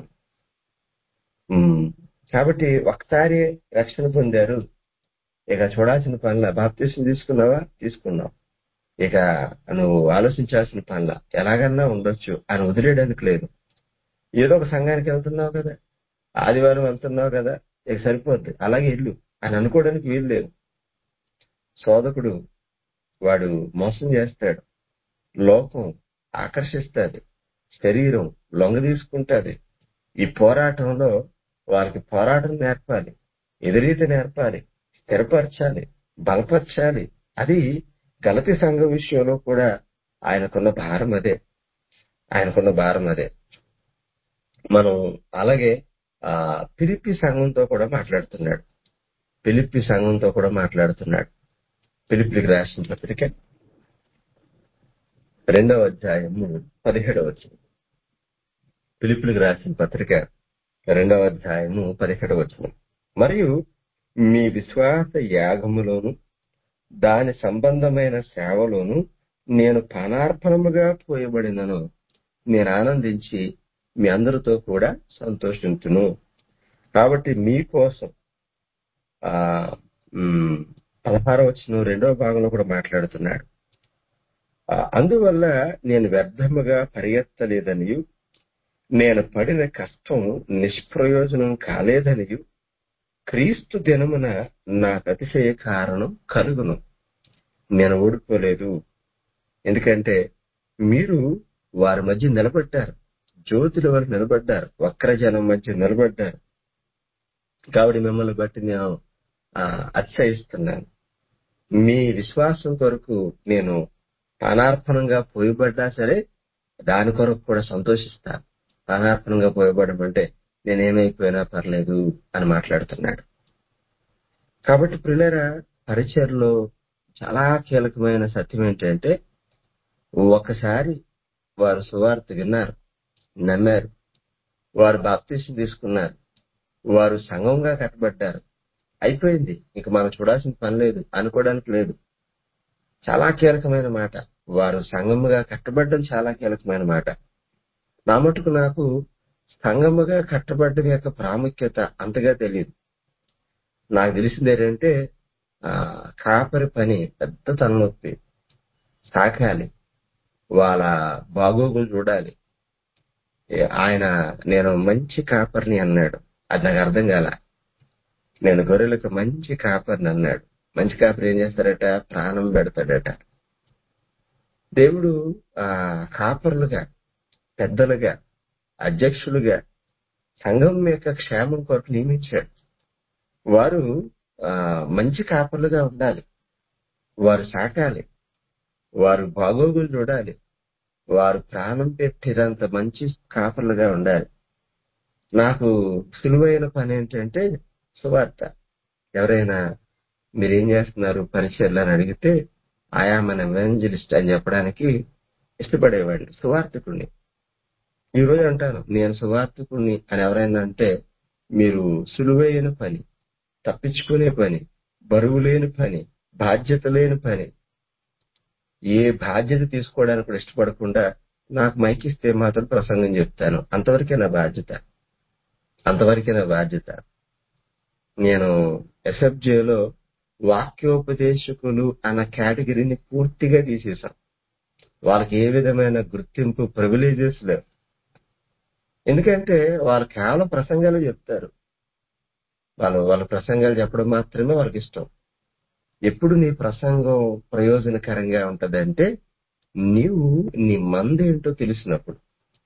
A: కాబట్టి ఒకసారి రక్షణ పొందారు, ఇక చూడాల్సిన పనుల, బాప్తిసం తీసుకున్నావు, ఇక నువ్వు ఆలోచించాల్సిన పనుల, ఎలాగన్నా ఉండొచ్చు అని వదిలేయడానికి లేదు. ఏదో ఒక సంఘానికి వెళ్తున్నావు కదా, ఆదివారం వెళ్తున్నావు కదా, ఇక సరిపోద్ది, అలాగే ఇల్లు అని అనుకోవడానికి వీలు లేదు. శోధకుడు వాడు మోసం చేస్తాడు, లోకం ఆకర్షిస్తుంది, శరీరం లొంగ తీసుకుంటుంది. ఈ పోరాటంలో వాళ్ళకి పోరాటం నేర్పాలి, ఎదురీత నేర్పాలి, స్థిరపరచాలి, బలపరచాలి. అది గలతీ సంఘ విషయంలో కూడా ఆయనకున్న భారం అదే. మనం అలాగే ఫిలిప్పీ సంఘంతో కూడా మాట్లాడుతున్నాడు. ఫిలిప్పీకి రాసిన పత్రిక 2వ అధ్యాయము 17వ వచనం. ఫిలిప్పీకి రాసిన పత్రిక 2వ అధ్యాయము 17వ వచనం. మరియు మీ విశ్వాస యాగములోను దాని సంబంధమైన సేవలోను నేను పానార్పణముగా పోయబడినను నేను ఆనందించి మీ అందరితో కూడా సంతోషించును. కాబట్టి మీకోసం 16వ వచనం 2వ భాగంలో కూడా మాట్లాడుతున్నాడు. అందువల్ల నేను వ్యర్థముగా పరిగెత్తలేదనియు, నేను పడిన కష్టం నిష్ప్రయోజనం కాలేదనియు, క్రీస్తు దినమున నాకు అతిశయ కారణం కలుగును. నేను ఓడిపోలేదు, ఎందుకంటే మీరు వారి మధ్య నిలబడ్డారు, జ్యోతుల వరకు నిలబడ్డారు, వక్రజనం మధ్య నిలబడ్డారు. కాబట్టి మిమ్మల్ని బట్టి నేను అతిశయిస్తున్నాను. మీ విశ్వాసం కొరకు నేను పానార్పణంగా పోయబడ్డా సరే దాని కొరకు కూడా సంతోషిస్తాను. పానార్పణంగా పోయబడమంటే నేనేమైపోయినా పర్లేదు అని మాట్లాడుతున్నాడు. కాబట్టి ప్రియులారా, పరిచర్లో చాలా కీలకమైన సత్యం ఏంటంటే, ఒకసారి వారు సువార్త విన్నారు, నమ్మారు, వారు బాప్తీసం తీసుకున్నారు, వారు సంఘంగా కట్టబడ్డారు, అయిపోయింది, ఇంక మనం చూడాల్సిన పని లేదు, అనుకోవడానికి లేదు. చాలా కీలకమైన మాట. వారు సంఘముగా కట్టబడ్డం చాలా కీలకమైన మాట. నా మటుకు నాకు సంఘముగా కట్టబడ్డం యొక్క ప్రాముఖ్యత అంతగా తెలియదు. నాకు తెలిసింది ఏంటంటే, కాపరి పని పెద్ద తలనొప్పి, సాకాలి, వాళ్ళ బాగోగులు చూడాలి. ఆయన నేను మంచి కాపరిని అన్నాడు, అది నాకు అర్థం కాల. నేను గొర్రెలకు మంచి కాపరిని అన్నాడు. మంచి కాపరి ఏం చేస్తాడట? ప్రాణం పెడతాడట. దేవుడు కాపరులుగా, పెద్దలుగా, అధ్యక్షులుగా సంఘం యొక్క క్షేమం కొరకు నియమించాడు. వారు మంచి కాపరులుగా ఉండాలి, వారు సాకాలి, వారు బాగోగులు చూడాలి, వారు ప్రాణం పెట్టేదంత మంచి కాపరులుగా ఉండాలి. నాకు సులువైన పని ఏంటంటే సువార్త. ఎవరైనా మీరేం చేస్తున్నారు పరిచర్లు అని అడిగితే ఆయా మన ఎవెంజలిస్ట్ అని చెప్పడానికి ఇష్టపడేవాడిని, సువార్తకుడిని. ఈ రోజు అంటాను, నేను సువార్తకుడిని అని ఎవరైనా అంటే మీరు సులువైన పని, తప్పించుకునే పని, బరువు లేని పని, బాధ్యత లేని పని, ఏ బాధ్యత తీసుకోవడానికి కూడా ఇష్టపడకుండా నాకు మైకిస్తే మాత్రం ప్రసంగం చెప్తాను. అంతవరకే నా బాధ్యత, అంతవరకే నా బాధ్యత. నేను ఎస్ఎఫ్జేలో వాక్యోపదేశకులు అన్న కేటగిరీని పూర్తిగా తీసేశాం. వాళ్ళకి ఏ విధమైన గుర్తింపు, ప్రివిలేజెస్ లేవు. ఎందుకంటే వాళ్ళు కేవలం ప్రసంగాలు చెప్తారు. వాళ్ళ ప్రసంగాలు చెప్పడం మాత్రమే వాళ్ళకి ఇష్టం. ఎప్పుడు నీ ప్రసంగం ప్రయోజనకరంగా ఉంటదంటే నీవు నీ మందేంటో తెలిసినప్పుడు,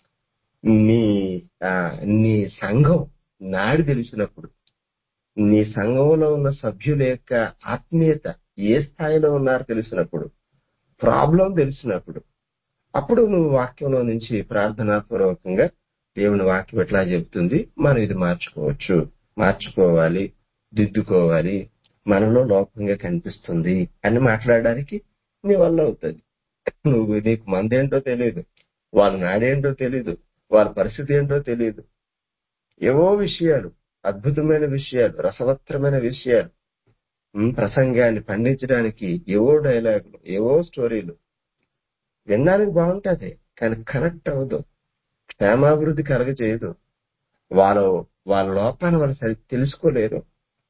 A: నీ నీ సంఘం నాడి తెలిసినప్పుడు, నీ సంఘంలో ఉన్న సభ్యుల యొక్క ఆత్మీయత ఏ స్థాయిలో ఉన్నారో తెలిసినప్పుడు, ప్రాబ్లం తెలిసినప్పుడు, అప్పుడు నువ్వు వాక్యంలో నుంచి ప్రార్థనాపూర్వకంగా దేవుని వాక్యం ఎట్లా చెబుతుంది, మనం ఇది మార్చుకోవాలి, దిద్దుకోవాలి, మనలో లోపంగా కనిపిస్తుంది అని మాట్లాడడానికి నీ వల్ల అవుతుంది. నీకు మందేంటో తెలియదు, వాళ్ళ నాడేంటో తెలియదు, వాళ్ళ పరిస్థితి ఏంటో తెలియదు. ఏవో విషయాలు, అద్భుతమైన విషయాలు, రసవత్తరమైన విషయాలు, ప్రసంగాన్ని పండించడానికి ఏవో డైలాగులు, ఏవో స్టోరీలు వినడానికి బాగుంటది, కానీ కనెక్ట్ అవ్వదు, క్షేమాభివృద్ధి కలగజేయదు. వాళ్ళ లోపాన్ని వాళ్ళు తెలుసుకోలేరు,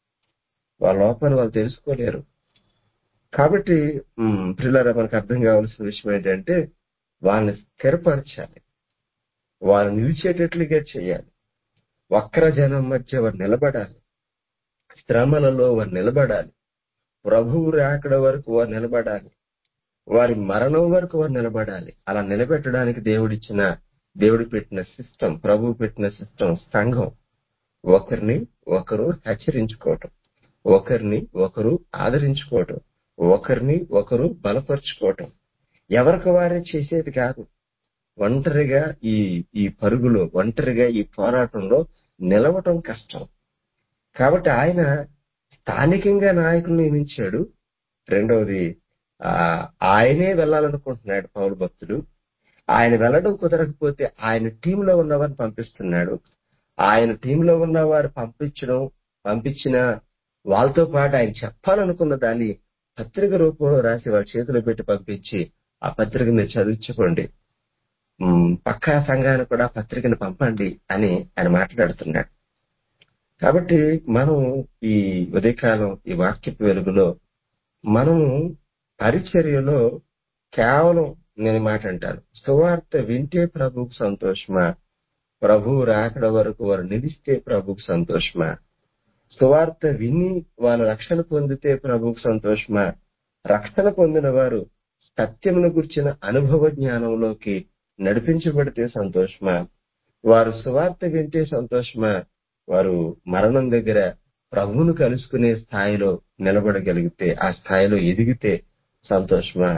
A: కాబట్టి ప్రియులారా, మనకు అర్థం కావాల్సిన విషయం ఏంటంటే వాళ్ళని స్థిరపరచాలి, వాళ్ళు నిలిచేటట్లుగా చేయాలి. వక్ర జనం మధ్య వారు నిలబడాలి, శ్రమలలో వారు నిలబడాలి, ప్రభువు రాకడ వరకు వారు నిలబడాలి, వారి మరణం వరకు వారు నిలబడాలి. అలా నిలబెట్టడానికి దేవుడు పెట్టిన సిస్టమ్, ప్రభువు పెట్టిన సిస్టమ్ సంఘం. ఒకరిని ఒకరు హెచ్చరించుకోవటం, ఒకరిని ఒకరు ఆదరించుకోవటం, ఒకరిని ఒకరు బలపరుచుకోవటం. ఎవరికి వారే చేసేది కాదు. ఒంటరిగా ఈ పరుగులో, ఒంటరిగా ఈ పోరాటంలో నిలవటం కష్టం. కాబట్టి ఆయన స్థానికంగా నాయకులు నియమించాడు. రెండవది, ఆయనే వెళ్ళాలనుకుంటున్నాడు పౌలు భక్తుడు. ఆయన వెళ్ళడం కుదరకపోతే ఆయన టీంలో ఉన్నవారిని పంపిస్తున్నాడు. ఆయన టీంలో ఉన్నవారు పంపించిన వాళ్ళతో పాటు ఆయన చెప్పాలనుకున్న దాన్ని పత్రిక రూపంలో రాసి వాళ్ళ చేతిలో పెట్టి పంపించి, ఆ పత్రిక మీరు చదివించుకోండి, పక్కా సంఘాన్ని కూడా పత్రికను పంపండి అని ఆయన మాట్లాడుతున్నాడు. కాబట్టి మనం ఈ ఉదయకాలం ఈ వాక్యపు వెలుగులో మనము పరిచర్యలో కేవలం నేను మాట అంటాను, సువార్త వింటే ప్రభువుకు సంతోషమా, ప్రభువు రాకడ వరకు వారు నిలిస్తే ప్రభువుకు సంతోషమా, సువార్త విని వాళ్ళ రక్షణ పొందితే ప్రభువుకు సంతోషమా, రక్షణ పొందిన వారు సత్యమును గుర్చిన అనుభవ జ్ఞానంలోకి నడిపించబడితే సంతోషమా, వారు సువార్త వింటే సంతోషమా, వారు మరణం దగ్గర ప్రభువును కలుసుకునే స్థాయిలో నిలబడగలిగితే, ఆ స్థాయిలో ఎదిగితే సంతోషమా.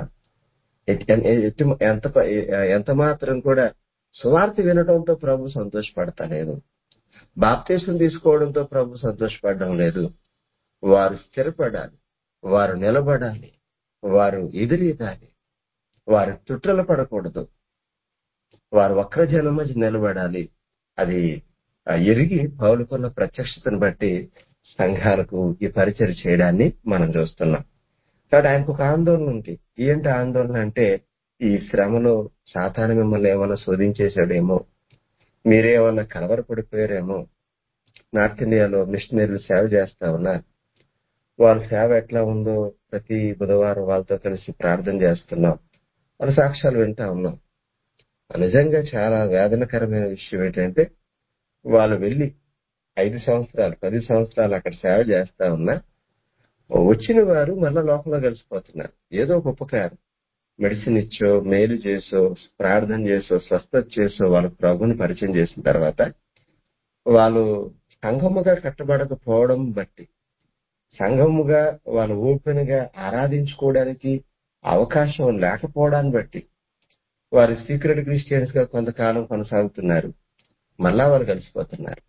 A: ఎంత మాత్రం కూడా సువార్త వినడంతో ప్రభు సంతోషపడతలేదు, బాప్తీసం తీసుకోవడంతో ప్రభు సంతోషపడడం లేదు, వారు స్థిరపడాలి, వారు నిలబడాలి, వారు ఎదురీదాలి, వారు తుట్రలు పడకూడదు, వారు వక్రజనం మధ్య నిలబడాలి. అది ఎరిగి పౌలుకున్న ప్రత్యక్షతను బట్టి సంఘాలకు ఈ పరిచయం చేయడాన్ని మనం చూస్తున్నాం. కాబట్టి ఆయనకు ఒక ఆందోళన ఉంది. ఏంటి ఆందోళన అంటే, ఈ శ్రమలో సాతాను మిమ్మల్ని ఏమైనా శోధించేశాడేమో, మీరేమన్నా కలవరపడిపోయారేమో. నార్త్ ఇండియాలో మిషనరీలు సేవ చేస్తా ఉన్నారు. వాళ్ళ సేవ ఎట్లా ఉందో ప్రతి బుధవారం వాళ్ళతో కలిసి ప్రార్థన చేస్తున్నాం. వాళ్ళ సాక్ష్యాలు వింటా ఉన్నాం. నిజంగా చాలా వేదనకరమైన విషయం ఏంటంటే, వాళ్ళు వెళ్లి 5 సంవత్సరాలు 10 సంవత్సరాలు అక్కడ సేవ చేస్తా ఉన్నా వచ్చిన వారు మళ్ళా లోకంలో కలిసిపోతున్నారు. ఏదో ఒక ఉపకారం, మెడిసిన్ ఇచ్చో, మేలు చేసో, ప్రార్థన చేసో, స్వస్థత చేసో వాళ్ళ ప్రభుని పరిచయం చేసిన తర్వాత వాళ్ళు సంఘముగా కట్టబడకపోవడం బట్టి, సంఘముగా వాళ్ళు ఓపెన్ గా ఆరాధించుకోవడానికి అవకాశం లేకపోవడాన్ని బట్టి వారు సీక్రెట్ క్రిస్టియన్స్ గా కొంతకాలం కొనసాగుతున్నారు. మళ్ళా వాళ్ళు కలిసిపోతున్నారు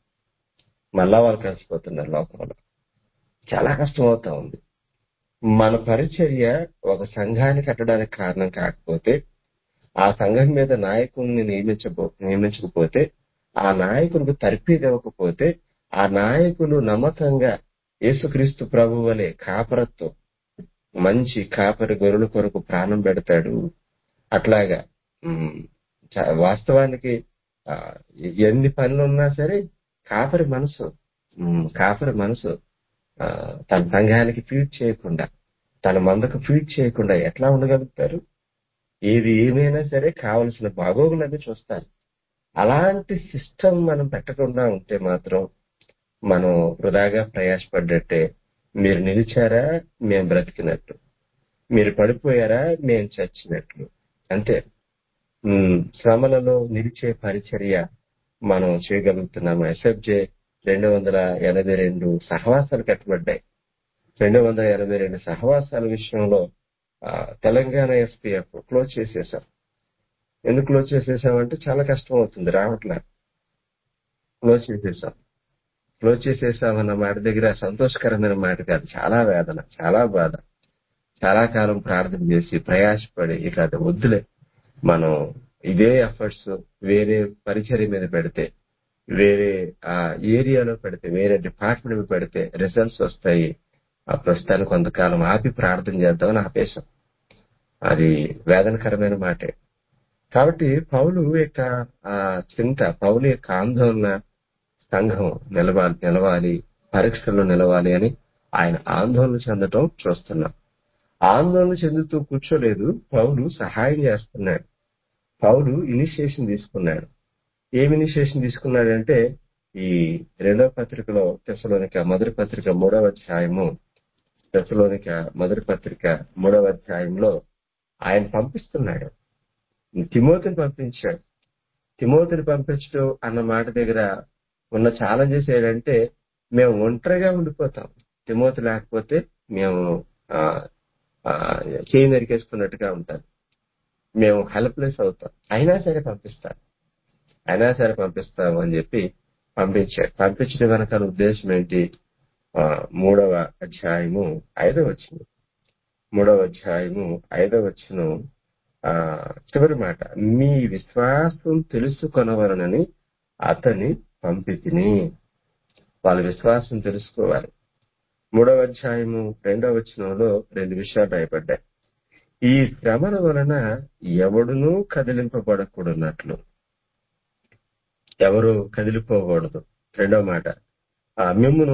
A: లోకంలో. చాలా కష్టం అవుతా ఉంది. మన పరిచర్య ఒక సంఘాన్ని కట్టడానికి కారణం కాకపోతే, ఆ సంఘం మీద నాయకుల్ని నియమించకపోతే, ఆ నాయకులకు తర్ఫీదు ఇవ్వకపోతే, ఆ నాయకులు నమ్మకంగా యేసుక్రీస్తు ప్రభు వలె కాపరత్వం, మంచి కాపరి గొర్రెల కొరకు ప్రాణం పెడతాడు. అట్లాగా వాస్తవానికి ఆ, ఎన్ని పనులున్నా సరే కాపరి మనసు తన సంఘానికి ఫీడ్ చేయకుండా, తన మందకు ఫీడ్ చేయకుండా ఎట్లా ఉండగలుగుతారు? ఏది ఏమైనా సరే కావలసిన బాగోగులన్నీ చూస్తారు. అలాంటి సిస్టమ్ మనం పెట్టకుండా ఉంటే మాత్రం మనం వృధాగా ప్రయాసపడ్డట్టే. మీరు నిలిచారా, మేము బ్రతికినట్టు. మీరు పడిపోయారా, మేము చచ్చినట్లు. అంతే. శ్రమలలో నిలిచే పరిచర్య మనం చేయగలుగుతున్నాము. ఎస్ఎఫ్జే 282 సహవాసాలు కట్టబడ్డాయి. 282 సహవాసాల విషయంలో తెలంగాణ ఎస్పీఎఫ్ క్లోజ్ చేసేసాం. ఎందుకు క్లోజ్ చేసేసామంటే చాలా కష్టం అవుతుంది, రావట్లే. క్లోజ్ చేసేసామన్న మాట దగ్గర సంతోషకరమైన మాట కాదు, చాలా వేదన, చాలా బాధ. చాలా కాలం ప్రార్థన చేసి ప్రయాసపడి ఇక అది వద్దులే, మనం ఇదే ఎఫర్ట్స్ వేరే పరిచర్య మీద పెడితే, వేరే ఏరియాలో పెడితే, వేరే డిపార్ట్మెంట్ మీద పెడితే రిజల్ట్స్ వస్తాయి. ఆ ప్రస్తుతానికి కొంతకాలం ఆపి ప్రార్థన చేద్దామని ఆపేశాం. అది వేదనకరమైన మాటే. కాబట్టి పౌలు యొక్క చింత, పౌలు యొక్క ఆందోళన, సంఘం నిలవాలి, పరీక్షల్లో నిలవాలి అని ఆయన ఆందోళన చెందటం చూస్తున్నాం. ఆందోళన చెందుతూ కూర్చోలేదు, పౌలు సహాయం చేస్తున్నాడు. పౌలు ఇనిషియేషన్ తీసుకున్నాడు. ఏమి ఇనిషియేషన్ తీసుకున్నాడంటే, ఈ 2వ పత్రికలో తెస్సలోనిక మొదటి పత్రిక 3వ అధ్యాయము, తెస్సలోనిక మొదటి పత్రిక 3వ అధ్యాయంలో ఆయన పంపిస్తున్నాడు. తిమోతిని పంపించాడు. తిమోతిని పంపించడం అన్న మాట దగ్గర ఉన్న ఛాలెంజెస్ ఏంటంటే, మేము ఒంటరిగా ఉండిపోతాం. తిమోతి లేకపోతే మేము చేయి నరికేసుకున్నట్టుగా ఉంటాం. మేము హెల్ప్లెస్ అవుతాం. అయినా సరే పంపిస్తాము అని చెప్పి పంపించాడు. పంపించడం వెనక ఉద్దేశం ఏంటి? 3వ అధ్యాయము 5వ వచనం. 3వ అధ్యాయము 5వ వచనం చివరి మాట, మీ విశ్వాసం తెలుసుకొనవలనని అతని పంపితిని. వాళ్ళ విశ్వాసం తెలుసుకోవాలి. 3వ అధ్యాయము 2వ వచనంలో 2 విషయాలు రాయబడ్డాయి. ఈ శ్రమల వలన ఎవడునూ కదిలింపబడకూడనట్లు. ఎవరు కదిలిపోకూడదు. 2వ మాట, మిమ్మల్ని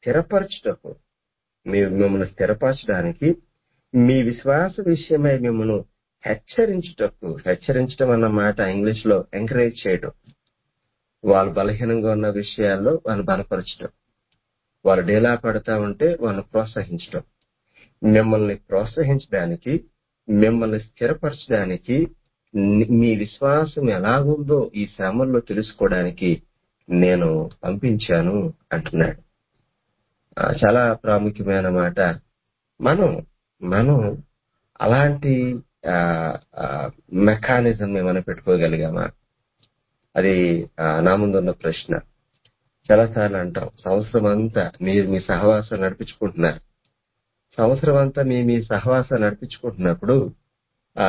A: స్థిరపరచడానికి, మీ విశ్వాస విషయమై మిమ్మల్ని హెచ్చరించడం అన్న మాట ఇంగ్లీష్ లో ఎంకరేజ్ చేయడం. వాళ్ళు బలహీనంగా ఉన్న విషయాల్లో వాళ్ళు బలపరచడం, వాళ్ళు డేలా పడతా ఉంటే వాళ్ళని ప్రోత్సహించడం. మిమ్మల్ని ప్రోత్సహించడానికి, మిమ్మల్ని స్థిరపరచడానికి, మీ విశ్వాసం ఎలాగుందో ఈ శ్రమల్లో తెలుసుకోవడానికి నేను పంపించాను అంటున్నాడు. చాలా ప్రాముఖ్యమైన మాట. మనం అలాంటి మెకానిజం ఏమైనా పెట్టుకోగలిగామా? అది నా ముందున్న ప్రశ్న. చాలాసార్లు అంటాం, సంవత్సరం అంతా మీరు మీ సహవాసం నడిపించుకుంటున్నారు. సంవత్సరం అంతా మీ సహవాసం నడిపించుకుంటున్నప్పుడు ఆ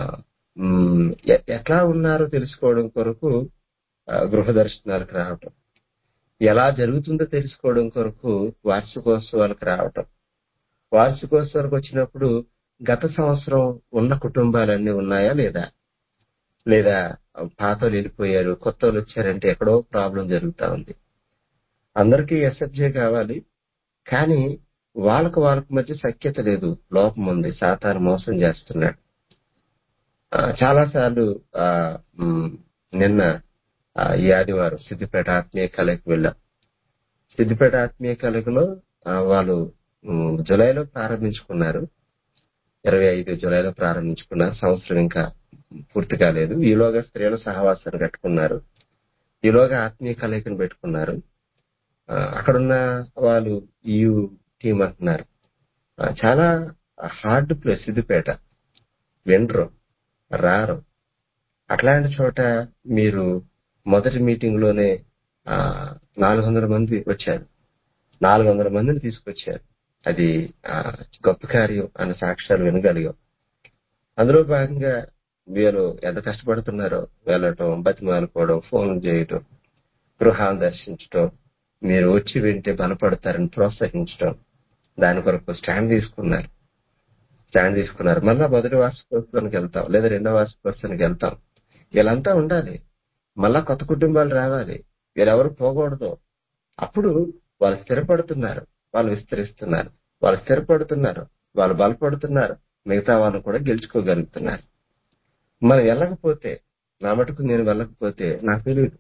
A: ఎట్లా ఉన్నారో తెలుసుకోవడం కొరకు గృహ దర్శనాలకు రావటం, ఎలా జరుగుతుందో తెలుసుకోవడం కొరకు వార్షికోత్సవాలకు రావటం. వార్షికోత్సవాలకు వచ్చినప్పుడు గత సంవత్సరం ఉన్న కుటుంబాలన్నీ ఉన్నాయా లేదా, లేదా పాతలు వెళ్ళిపోయారు కొత్త వాళ్ళు వచ్చారంటే ఎక్కడో ప్రాబ్లం జరుగుతా ఉంది. అందరికీ ఎస్ఎఫ్జే కావాలి, కానీ వాళ్ళకు మధ్య సఖ్యత లేదు, లోపం ఉంది, సాతాను మోసం చేస్తున్నాడు. చాలా సార్లు నిన్న ఈ ఆదివారం సిద్దిపేట ఆత్మీయ కళకి వెళ్ళాం. సిద్దిపేట ఆత్మీయ కళకులో వాళ్ళు జులైలో ప్రారంభించుకున్నారు, 25 జులైలో ప్రారంభించుకున్నారు. సంవత్సరం ఇంకా పూర్తి కాలేదు. ఈలోగా స్త్రీల సహవాసాన్ని కట్టుకున్నారు, ఈలోగా ఆత్మీయ కలయికను పెట్టుకున్నారు. అక్కడున్న వాళ్ళు యూ టీం అంటున్నారు, చాలా హార్డ్ ప్లేస్ సిద్దిపేట, వినరు, రారు. అట్లాంటి చోట మీరు మొదటి మీటింగ్ లోనే 400 మంది వచ్చారు, 400 మందిని తీసుకొచ్చారు. అది గొప్ప కార్యం అన్న సాక్ష్యాలు వినగలిగాం. అందులో భాగంగా వీళ్ళు ఎంత కష్టపడుతున్నారో వెళ్ళటం, బతిమాలుకోవడం, ఫోన్లు చేయటం, గృహాన్ని దర్శించటం, మీరు వచ్చి వింటే బలపడతారని ప్రోత్సహించడం, దాని కొరకు స్టాండ్ తీసుకున్నారు. మళ్ళా మొదటి వార్షికోత్సవానికి వెళ్తాం, లేదా రెండో వార్షికోత్సవానికి వెళ్తాం. వీళ్ళంతా ఉండాలి, మళ్ళా కొత్త కుటుంబాలు రావాలి, వీళ్ళెవరు పోకూడదు. అప్పుడు వాళ్ళు స్థిరపడుతున్నారు, వాళ్ళు విస్తరిస్తున్నారు, వాళ్ళు స్థిరపడుతున్నారు, వాళ్ళు బలపడుతున్నారు, మిగతా వాళ్ళు కూడా గెలుచుకోగలుగుతున్నారు. మనం వెళ్ళకపోతే, నా మటుకు నేను వెళ్ళకపోతే నాకు తెలియదు,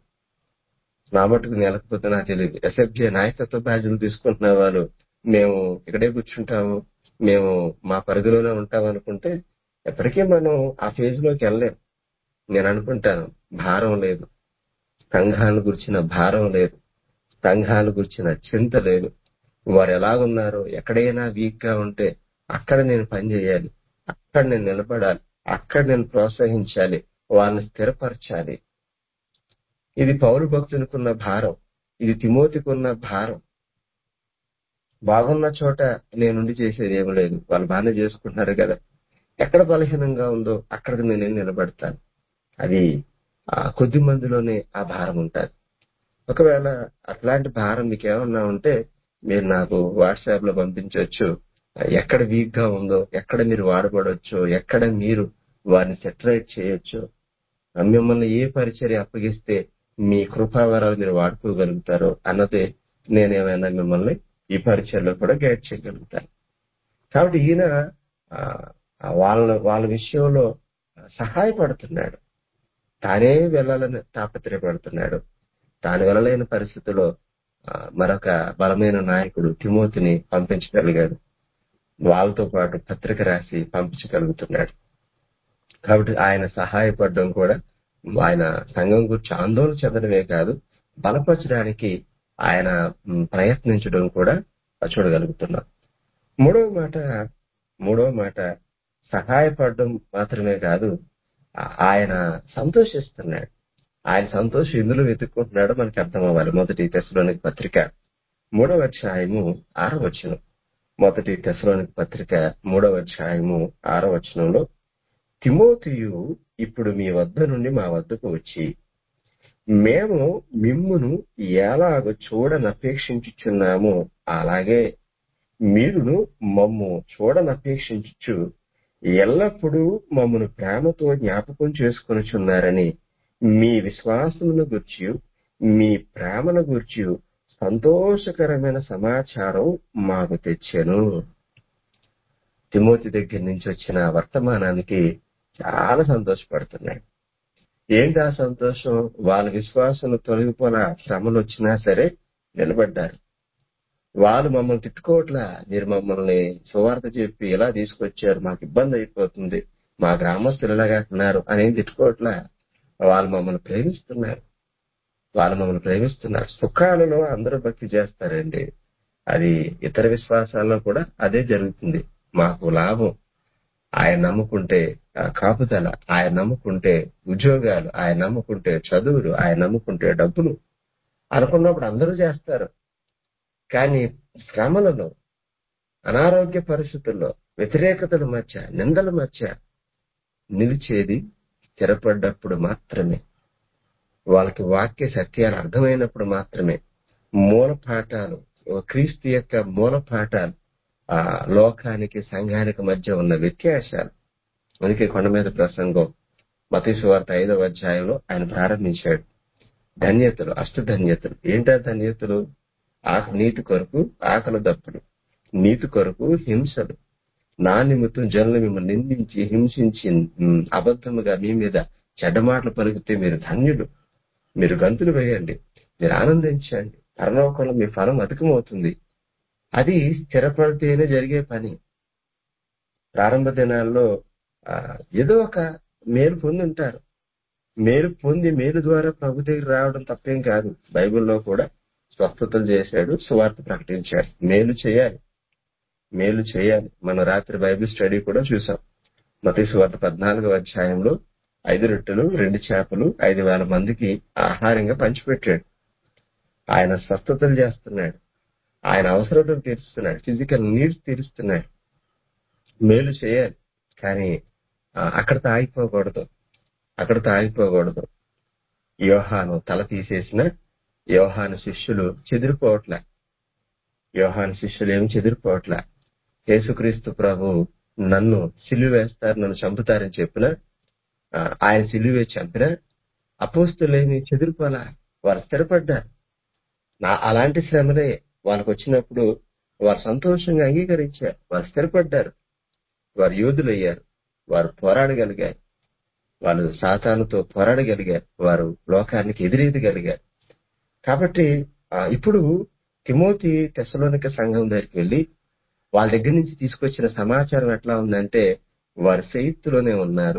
A: ఎస్ఎఫ్జే నాయకత్వ బాధ్యతలు తీసుకుంటున్న వాళ్ళు మేము ఇక్కడే కూర్చుంటాము, మేము మా పరిధిలోనే ఉంటాం అనుకుంటే ఎప్పటికీ మనం ఆ ఫేజ్ లోకి వెళ్ళలేం. నేను అనుకుంటాను, భారం లేదు, సంఘాలను గురించిన భారం లేదు, సంఘాల గురించిన చింత లేదు. వారు ఎలాగున్నారో, ఎక్కడైనా వీక్ గా ఉంటే అక్కడ నేను పని చేయాలి, అక్కడ నేను నిలబడాలి, అక్కడ నేను ప్రోత్సహించాలి, వాళ్ళని స్థిరపరచాలి. ఇది పౌలు భక్తునికున్న భారం, ఇది తిమోతికి ఉన్న భారం. బాగున్న చోట నేనుండి చేసేది ఏమి లేదు, వాళ్ళు బాగానే చేసుకుంటున్నారు కదా, ఎక్కడ బలహీనంగా ఉందో అక్కడికి నేను నిలబడతాను. అది కొద్ది మందిలోనే ఆ భారం ఉంటుంది. ఒకవేళ అట్లాంటి భారం మీకు ఏమన్నా ఉంటే మీరు నాకు వాట్సాప్ లో పంపించవచ్చు. ఎక్కడ వీక్ గా ఉందో, ఎక్కడ మీరు వాడబడొచ్చో, ఎక్కడ మీరు వారిని సెటరేట్ చేయొచ్చు, మిమ్మల్ని ఏ పరిచర్య అప్పగిస్తే మీ కృపావరాలు మీరు వాడుకోగలుగుతారో అన్నదే నేనేమైనా మిమ్మల్ని ఈ పరిచర్లో కూడా గైడ్ చేయగలుగుతాను. కాబట్టి ఈయన వాళ్ళ విషయంలో సహాయపడుతున్నాడు, తానే వెళ్ళాలని తాపత్రయపడుతున్నాడు. తాను వెళ్ళలేని పరిస్థితిలో మరొక బలమైన నాయకుడు తిమోతిని పంపించగలిగాడు, వాళ్ళతో పాటు పత్రిక రాసి పంపించగలుగుతున్నాడు. కాబట్టి ఆయన సహాయపడడం కూడా, ఆయన సంఘం గురించి ఆందోళన చెందడమే కాదు, బలపరచడానికి ఆయన ప్రయత్నించడం కూడా చూడగలుగుతున్నాం. మూడవ మాట సహాయపడడం మాత్రమే కాదు, ఆయన సంతోషిస్తున్నాడు. ఆయన సంతోషం ఎందులో వెతుక్కుంటున్నాడో మనకి అర్థం అవ్వాలి. మొదటి తెస్సలోనిక పత్రిక 3వ అధ్యాయము 6వ వచనం. మొదటి తెస్సలోనిక పత్రిక 3వ అధ్యాయము 6వ వచనంలో, తిమోతియు ఇప్పుడు మీ వద్ద నుండి మా వద్దకు వచ్చి మేము మిమ్మును ఎలాగ చూడనపేక్షించుచున్నామో అలాగే మీరును మమ్ము చూడనపేక్షించు ఎల్లప్పుడూ మమ్మను ప్రేమతో జ్ఞాపకం చేసుకొనుచున్నారని మీ విశ్వాసమును గూర్చి, మీ ప్రేమను గూర్చి సంతోషకరమైన సమాచారం మాకు తెచ్చెను. తిమోతి దగ్గర నుంచి వచ్చిన వర్తమానానికి చాలా సంతోషపడుతున్నాడు. ఏంటి ఆ సంతోషం? వాళ్ళ విశ్వాసం తొలగిపోయిన శ్రమలు వచ్చినా సరే నిలబడ్డారు. వాళ్ళు మమ్మల్ని తిట్టుకోవట్లా, మీరు మమ్మల్ని సువార్త చెప్పి ఇలా తీసుకొచ్చారు, మాకు ఇబ్బంది అయిపోతుంది, మా గ్రామస్తులు ఇలాగా అంటున్నారు అనేం తిట్టుకోవట్లా. వాళ్ళు మమ్మల్ని ప్రేమిస్తున్నారు. సుఖాలలో అందరూ భక్తి చేస్తారండి, అది ఇతర విశ్వాసాల్లో కూడా అదే జరుగుతుంది. మాకు లాభం, ఆయన నమ్ముకుంటే కాపుదల, ఆయన నమ్ముకుంటే ఉద్యోగాలు, ఆయన నమ్ముకుంటే చదువులు, ఆయన నమ్ముకుంటే డబ్బులు, అనుకున్నప్పుడు అందరూ చేస్తారు. కానీ శ్రమలలో, అనారోగ్య పరిస్థితుల్లో, వ్యతిరేకతల మధ్య, నిందల మధ్య నిలిచేది స్థిరపడ్డప్పుడు మాత్రమే, వాళ్ళకి వాక్య సత్యాలు అర్థమైనప్పుడు మాత్రమే. మూల పాఠాలు, క్రీస్తు యొక్క మూల పాఠాలు, ఆ లోకానికి సంఘానికి మధ్య ఉన్న వ్యత్యాసాలు. అందుకే కొండ మీద ప్రసంగం మత్తయి సువార్త 5వ అధ్యాయంలో ఆయన ప్రారంభించాడు. ధన్యతలు, అష్టధన్యతలు. ఏంటా ధన్యతలు? నీతి కొరకు ఆకలి దప్పులు, నీతి కొరకు హింసలు, నా నిమిత్తం జనులు మిమ్మల్ని నిందించి హింసించి అబద్ధముగా మీ మీద చెడ్డ మాటలు పలికితే మీరు ధన్యులు, మీరు గంతులు వేయండి, మీరు ఆనందించండి, పరలోకంలో మీ ఫలం అధికమవుతుంది. అది స్థిరపడితేనే జరిగే పని. ప్రారంభ దినాల్లో ఏదో ఒక మేలు పొంది ఉంటారు. మేలు పొంది మేలు ద్వారా ప్రభు దగ్గర రావడం తప్పేం కాదు. బైబిల్లో కూడా స్వస్థతలు చేశాడు, సువార్త ప్రకటించాడు. మేలు చేయాలి, మేలు చేయాలి. మన రాత్రి బైబిల్ స్టడీ కూడా చూసాం. మత్తయి సువార్త 14వ అధ్యాయంలో 5 రొట్టెలు 2 చేపలు 5,000 మందికి ఆహారంగా పంచిపెట్టాడు. ఆయన స్వస్థతలు చేస్తున్నాడు, ఆయన అవసరాలను తీరుస్తున్నాడు, ఫిజికల్ నీడ్స్ తీరుస్తున్నాడు. మేలు చేయాలి, కానీ అక్కడితో ఆగిపోకూడదు, అక్కడితో ఆగిపోకూడదు. యోహాను తల తీసేసిన యోహాను శిష్యులు చెదిరిపోవట్లే. యోహాను శిష్యులు ఏమి చెదిరిపోవట్లే. యేసుక్రీస్తు ప్రభు నన్ను సిలువ వేస్తారు, నన్ను చంపుతారని చెప్పిన ఆయన సిలువే చంపిన అపోస్తులేమి చెదిరిపోలా, వారు స్థిరపడ్డారు. అలాంటి శ్రమలే వాళ్ళకు వచ్చినప్పుడు వారు సంతోషంగా అంగీకరించారు, వారు స్థిరపడ్డారు, వారు యోధులయ్యారు, వారు పోరాడగలిగారు, వాళ్ళు సాతానుతో పోరాడగలిగారు, వారు లోకానికి ఎదిరేయగలిగారు. కాబట్టి ఇప్పుడు తిమోతి తెస్సలోనిక సంఘం దగ్గరికి వెళ్లి వాళ్ళ దగ్గర నుంచి తీసుకొచ్చిన సమాచారం ఎట్లా ఉందంటే, వారు ఫెయిత్ లోనే ఉన్నారు.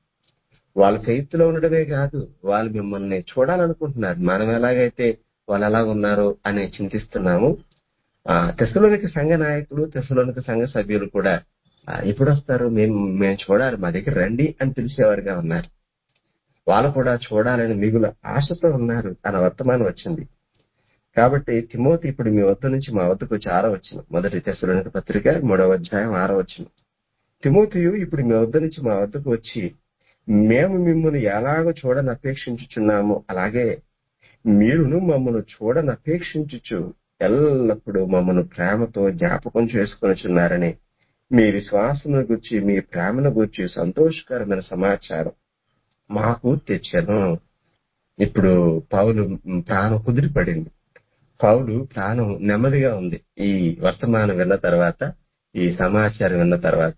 A: వాళ్ళ ఫెయిత్ లో ఉండడమే కాదు, వాళ్ళు మిమ్మల్ని చూడాలనుకుంటున్నారు. మనం ఎలాగైతే వాళ్ళు ఎలా ఉన్నారో అని చింతిస్తున్నాము. తెస్సలోనిక సంఘ నాయకులు, తెస్సలోనిక సంఘ సభ్యులు కూడా ఎప్పుడు వస్తారు, మేము చూడాలి, మా దగ్గర రండి అని పిలిచేవారుగా ఉన్నారు. వాళ్ళు కూడా చూడాలని మిగులు ఆశతో ఉన్నారు అన్న వర్తమానం వచ్చింది. కాబట్టి తిమోతి ఇప్పుడు మీ వద్ద నుంచి మా వద్దకు వచ్చి 6వ వచనం, మొదటి తెస్సలోనిక పత్రిక 3వ అధ్యాయం 6వ వచనం. తిమోతియు ఇప్పుడు మీ వద్ద నుంచి మా వద్దకు వచ్చి మేము మిమ్మల్ని ఎలాగో చూడని అపేక్షించుచున్నాము, అలాగే మీరును మమ్మల్ని చూడని అపేక్షించుచు ఎల్లప్పుడూ మమ్మల్ని ప్రేమతో జ్ఞాపకం చేసుకొనిచున్నారని మీ విశ్వాసమును గురించి, మీ ప్రేమను గురించి సంతోషకరమైన సమాచారం మాకు తెచ్చాను. ఇప్పుడు పౌలు ప్రాణం కుదిరిపడింది. పౌలు ప్రాణం నెమ్మదిగా ఉంది ఈ వర్తమానం విన్న తర్వాత, ఈ సమాచారం విన్న తర్వాత.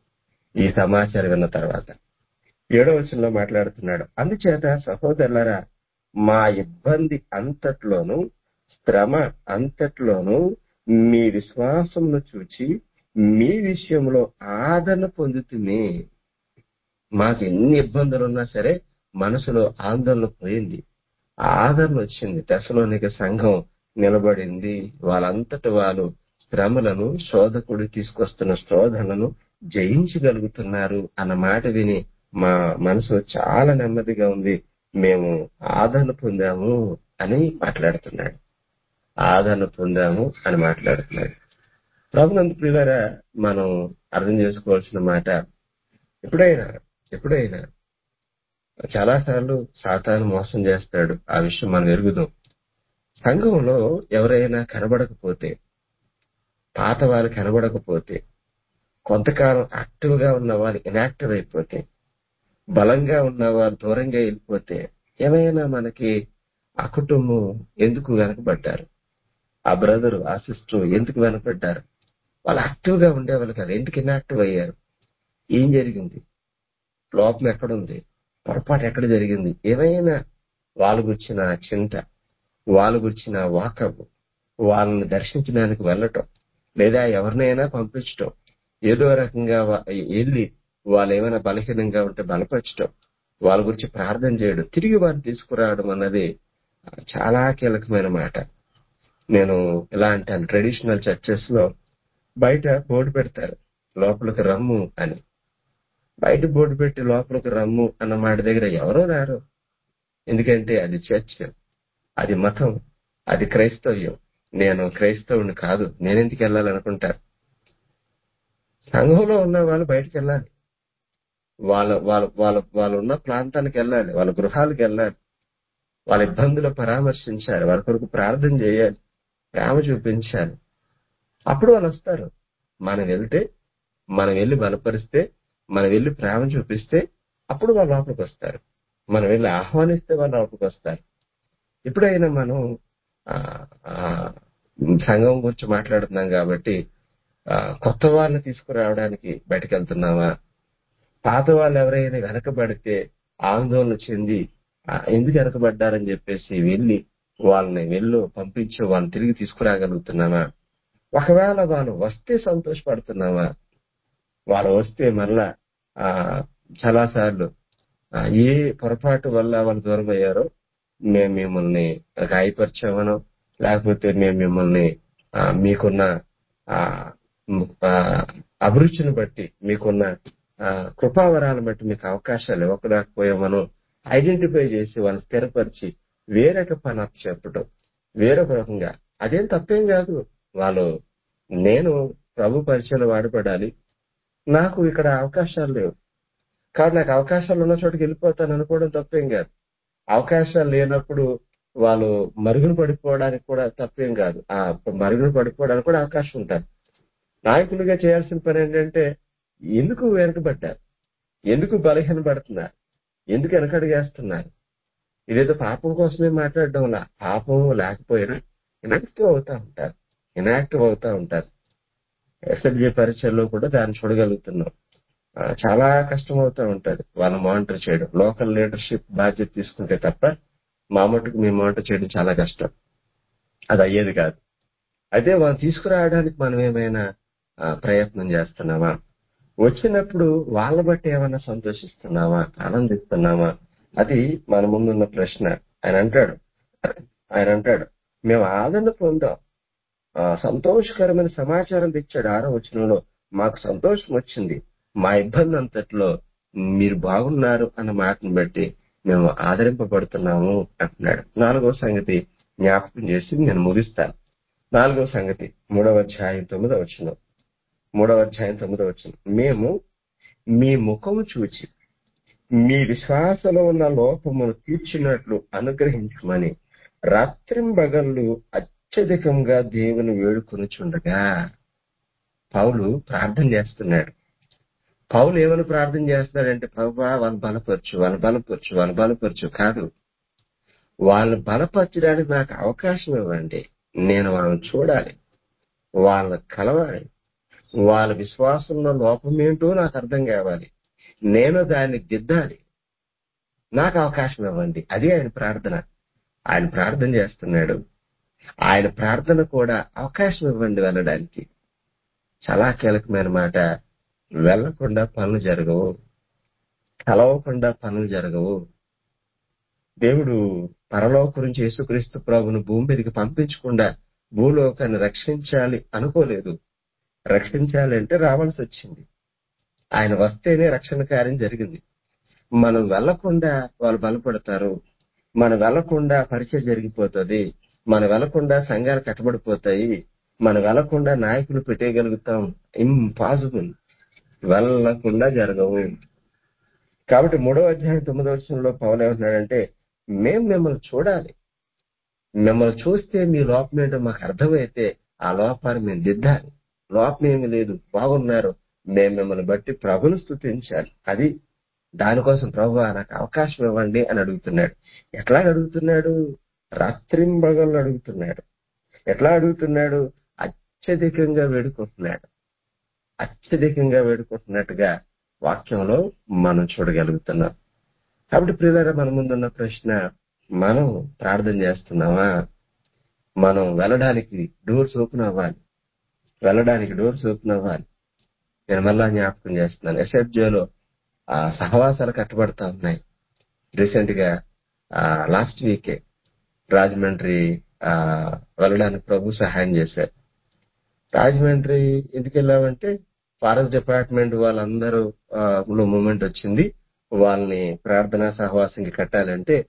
A: 7వ వచనంలో మాట్లాడుతున్నాడు. అందుచేత సహోదరులారా, మా ఇబ్బంది అంతట్లోనూ శ్రమ అంతట్లోనూ మీ విశ్వాసమును చూచి మీ విషయంలో ఆదరణ పొందుతుంది. మాకు ఎన్ని ఇబ్బందులు ఉన్నా సరే మనసులో ఆందోళన పోయింది, ఆదరణ వచ్చింది. తెస్సలోనిక సంఘం నిలబడింది. వాళ్ళంతట వాళ్ళు శ్రమలను, శోధకుడు తీసుకొస్తున్న శోధనలను జయించగలుగుతున్నారు అన్న మాట విని మా మనసు చాలా నెమ్మదిగా ఉంది, మేము ఆదరణ పొందాము అని మాట్లాడుతున్నాడు. ఆదరణ పొందాము అని మాట్లాడుతున్నాడు. ప్రభునందు ప్రియులారా, మనం అర్థం చేసుకోవాల్సిన మాట, ఎప్పుడైనా చాలాసార్లు సాతాను మోసం చేస్తాడు. ఆ విషయం మనం ఎరుగుదాం. సంఘంలో ఎవరైనా కనబడకపోతే, పాత వాళ్ళు కనబడకపోతే, కొంతకాలం యాక్టివ్ గా ఉన్న వాళ్ళు ఇనాక్టివ్ అయిపోతే, బలంగా ఉన్న వాళ్ళు దూరంగా వెళ్ళిపోతే, ఏమైనా మనకి ఆ కుటుంబం ఎందుకు వెనకబడ్డారు, ఆ బ్రదరు ఆ సిస్టర్ ఎందుకు వెనకబడ్డారు, వాళ్ళు యాక్టివ్ గా ఉండేవాళ్ళు కదా, ఎందుకు ఇనాక్టివ్ అయ్యారు, ఏం జరిగింది, లోపం ఎక్కడుంది, పొరపాటు ఎక్కడ జరిగింది, ఏమైనా వాళ్ళ గురించిన చింత, వాళ్ళ గురించిన వాకప్, వాళ్ళని దర్శించడానికి వెళ్ళటం, లేదా ఎవరినైనా పంపించటం, ఏదో రకంగా వెళ్ళి వాళ్ళు ఏమైనా బలహీనంగా ఉంటే బలపరచడం, వాళ్ళ గురించి ప్రార్థన చేయడం, తిరిగి వారిని తీసుకురావడం అన్నది చాలా కీలకమైన మాట. నేను ఇలా అంటాను, ట్రెడిషనల్ చర్చెస్ లో బయట బోర్డు పెడతారు లోపలికి రమ్ము అని. బయట బోర్డు పెట్టి లోపలికి రమ్ము అన్న మాట దగ్గర ఎవరో రారు. ఎందుకంటే అది చర్చ్, అది మతం, అది క్రైస్తవ్యం. నేను క్రైస్తవుని కాదు, నేనెందుకు వెళ్ళాలనుకుంటారు. సంఘంలో ఉన్న వాళ్ళు బయటకు వెళ్ళాలి. వాళ్ళు ఉన్న ప్రాంతానికి వెళ్ళాలి, వాళ్ళ గృహాలకు వెళ్ళాలి, వాళ్ళ ఇబ్బందులు పరామర్శించాలి, వాళ్ళ కొరకు ప్రార్థన చేయాలి, ప్రేమ చూపించాలి. అప్పుడు వాళ్ళు వస్తారు. మనం వెళ్తే, మనం వెళ్ళి బలపరిస్తే, మనం వెళ్ళి ప్రేమ చూపిస్తే అప్పుడు వాళ్ళు లోపలికి వస్తారు. మనం వెళ్ళి ఆహ్వానిస్తే వాళ్ళు లోపలికి వస్తారు. ఎప్పుడైనా మనం ఆ, ఆ, సంఘం గురించి మాట్లాడుతున్నాం కాబట్టి కొత్త వాళ్ళని తీసుకురావడానికి బయటకు వెళ్తున్నామా? పాత వాళ్ళు ఎవరైనా వెనకబడితే ఆందోళన చెంది ఎందుకు వెనకబడ్డారని చెప్పేసి వెళ్ళి పంపించి వాళ్ళని తిరిగి తీసుకురాగలుగుతున్నామా? ఒకవేళ వాళ్ళు వస్తే సంతోషపడుతున్నామా? వాళ్ళు వస్తే మళ్ళా ఆ చాలా సార్లు ఏ పొరపాటు వల్ల వాళ్ళు దూరం అయ్యారో, మేము మిమ్మల్ని గాయపరిచామనో, లేకపోతే మేము మిమ్మల్ని మీకున్న ఆ, ఆ, అభిరుచిని బట్టి, మీకున్న కృపావరాలను బట్టి మీకు అవకాశాలు ఇవ్వకపోయామనో ఐడెంటిఫై చేసి వాళ్ళని స్థిరపరిచి వేరొక పని అప్పు చెప్పటం, వేరొక రకంగా. అదేం తప్పేం కాదు. వాళ్ళు నేను ప్రభు పరిచయంలో వాడబడాలి, నాకు ఇక్కడ అవకాశాలు లేవు కాబట్టి నాకు అవకాశాలు ఉన్న చోటుకి వెళ్ళిపోతాను అనుకోవడం తప్పేం కాదు. అవకాశాలు లేనప్పుడు వాళ్ళు మరుగున పడిపోవడానికి కూడా తప్పేం కాదు. ఆ మరుగున పడిపోవడానికి కూడా అవకాశం ఉంటుంది. నాయకులుగా చేయాల్సిన పని ఏంటంటే, ఎందుకు వెనకబడ్డారు, ఎందుకు బలహీనపడుతున్నారు, ఎందుకు వెనకడుగేస్తున్నారు? ఇదేదో పాపం కోసమే మాట్లాడడంలా. పాపం లేకపోయినా ఇనాక్టివ్ అవుతా ఉంటారు. ఎస్ఎఫ్జే పరీక్షల్లో కూడా దాన్ని చూడగలుగుతున్నాం. చాలా కష్టం అవుతా ఉంటది వాళ్ళ మానిటర్ చేయడం. లోకల్ లీడర్షిప్ బాధ్యత తీసుకుంటే తప్ప మా మటుకు మేము మానిటర్ చేయడం చాలా కష్టం. అది అయ్యేది కాదు. అయితే వాళ్ళు తీసుకురావడానికి మనం ఏమైనా ప్రయత్నం చేస్తున్నామా? వచ్చినప్పుడు వాళ్ళ బట్టి ఏమైనా సంతోషిస్తున్నామా, ఆనందిస్తున్నామా? అది మన ముందున్న ప్రశ్న. ఆయన అంటాడు మేము ఆదరణ పొందాం, సంతోషకరమైన సమాచారం తెచ్చాడు 6వ వచనంలో. మాకు సంతోషం వచ్చింది, మా ఇబ్బంది అంతట్లో మీరు బాగున్నారు అన్న మాటను బట్టి మేము ఆదరింపబడుతున్నాము అంటున్నాడు. 4వ సంగతి జ్ఞాపకం చేసి నేను ముగిస్తాను. 4వ సంగతి 3వ అధ్యాయం 9వ వచనం. 3వ అధ్యాయం 9వ వచనం. మేము మీ ముఖము చూచి మీ విశ్వాసంలో ఉన్న లోపమును తీర్చినట్లు అనుగ్రహించమని రాత్రింబగళ్ళు అత్యధికంగా దేవుని వేడుకొనుచుండగా. పౌలు ప్రార్థన చేస్తున్నాడు. పౌలు ఏమని ప్రార్థన చేస్తున్నాడంటే, ప్రభువా వాళ్ళని బలపరచు కాదు, వాళ్ళని బలపరచడానికి నాకు అవకాశం ఇవ్వండి. నేను వాళ్ళని చూడాలి, వాళ్ళని కలవాలి, వాళ్ళ విశ్వాసంలో లోపం ఏంటో నాకు అర్థం కావాలి, నేను దాన్ని దిద్దాలి, నాకు అవకాశం ఇవ్వండి. అది ఆయన ప్రార్థన. ఆయన ప్రార్థన చేస్తున్నాడు. ఆయన ప్రార్థన కూడా అవకాశం ఇవ్వండి వెళ్ళడానికి. చాలా కీలకమైన మాట. వెళ్లకుండా పనులు జరగవు, కలవకుండా పనులు జరగవు. దేవుడు పరలోకం నుంచి యేసుక్రీస్తు ప్రభును భూమి మీదకి పంపించకుండా భూలోకాన్ని రక్షించాలి అనుకోలేదు. రక్షించాలి అంటే రావాల్సి వచ్చింది. ఆయన వస్తేనే రక్షణ కార్యం జరిగింది. మనం వెళ్లకుండా వాళ్ళు బలపడతారు, మనం వెళ్లకుండా పరిచయం జరిగిపోతుంది, మనం వెళ్లకుండా సంఘాలు కట్టబడిపోతాయి, మనం వెళ్లకుండా నాయకులు పెట్టేయగలుగుతాం. ఇంపాసిబుల్. వెళ్లకుండా జరగవు. కాబట్టి 3వ అధ్యాయం 9వ వచనంలో పౌలు ఏమంటున్నాడంటే, మేము మిమ్మల్ని చూడాలి, మిమ్మల్ని చూస్తే మీ లోపం ఏంటో మాకు అర్థమైతే ఆ లోపాన్ని మేము దిద్దాలి. లోపం ఏమి లేదు, బాగున్నారు, మేము మిమ్మల్ని బట్టి ప్రభుని స్తుతించాలి. అది దానికోసం ప్రభువా నాకు అవకాశం ఇవ్వండి అని అడుగుతున్నాడు. ఎట్లా అడుగుతున్నాడు? రాత్రింబగళ్ళు అడుగుతున్నాడు. ఎట్లా అడుగుతున్నాడు? అత్యధికంగా వేడుకుంటున్నట్టుగా వాక్యంలో మనం చూడగలుగుతున్నాం. కాబట్టి ప్రియులారా, మన ముందున్న ప్రశ్న, మనం ప్రార్థన చేస్తున్నామా? మనం వెళ్ళడానికి డోర్స్ ఓపెన్ అవ్వాలి. నేను మళ్ళా జ్ఞాపకం చేస్తున్నాను. ఎస్ఎఫ్జేలో సహవాసాలు కట్టబడతా ఉన్నాయి. రీసెంట్ గా లాస్ట్ వీకే రాజమండ్రి వెళ్ళడానికి ప్రభు సహాయం చేశారు. రాజమండ్రి ఎందుకు వెళ్ళామంటే, ఫారెస్ట్ డిపార్ట్మెంట్ వాళ్ళందరూ మూమెంట్ వచ్చింది. వాళ్ళని ప్రార్థనా సహవాసంకి కట్టాలంటే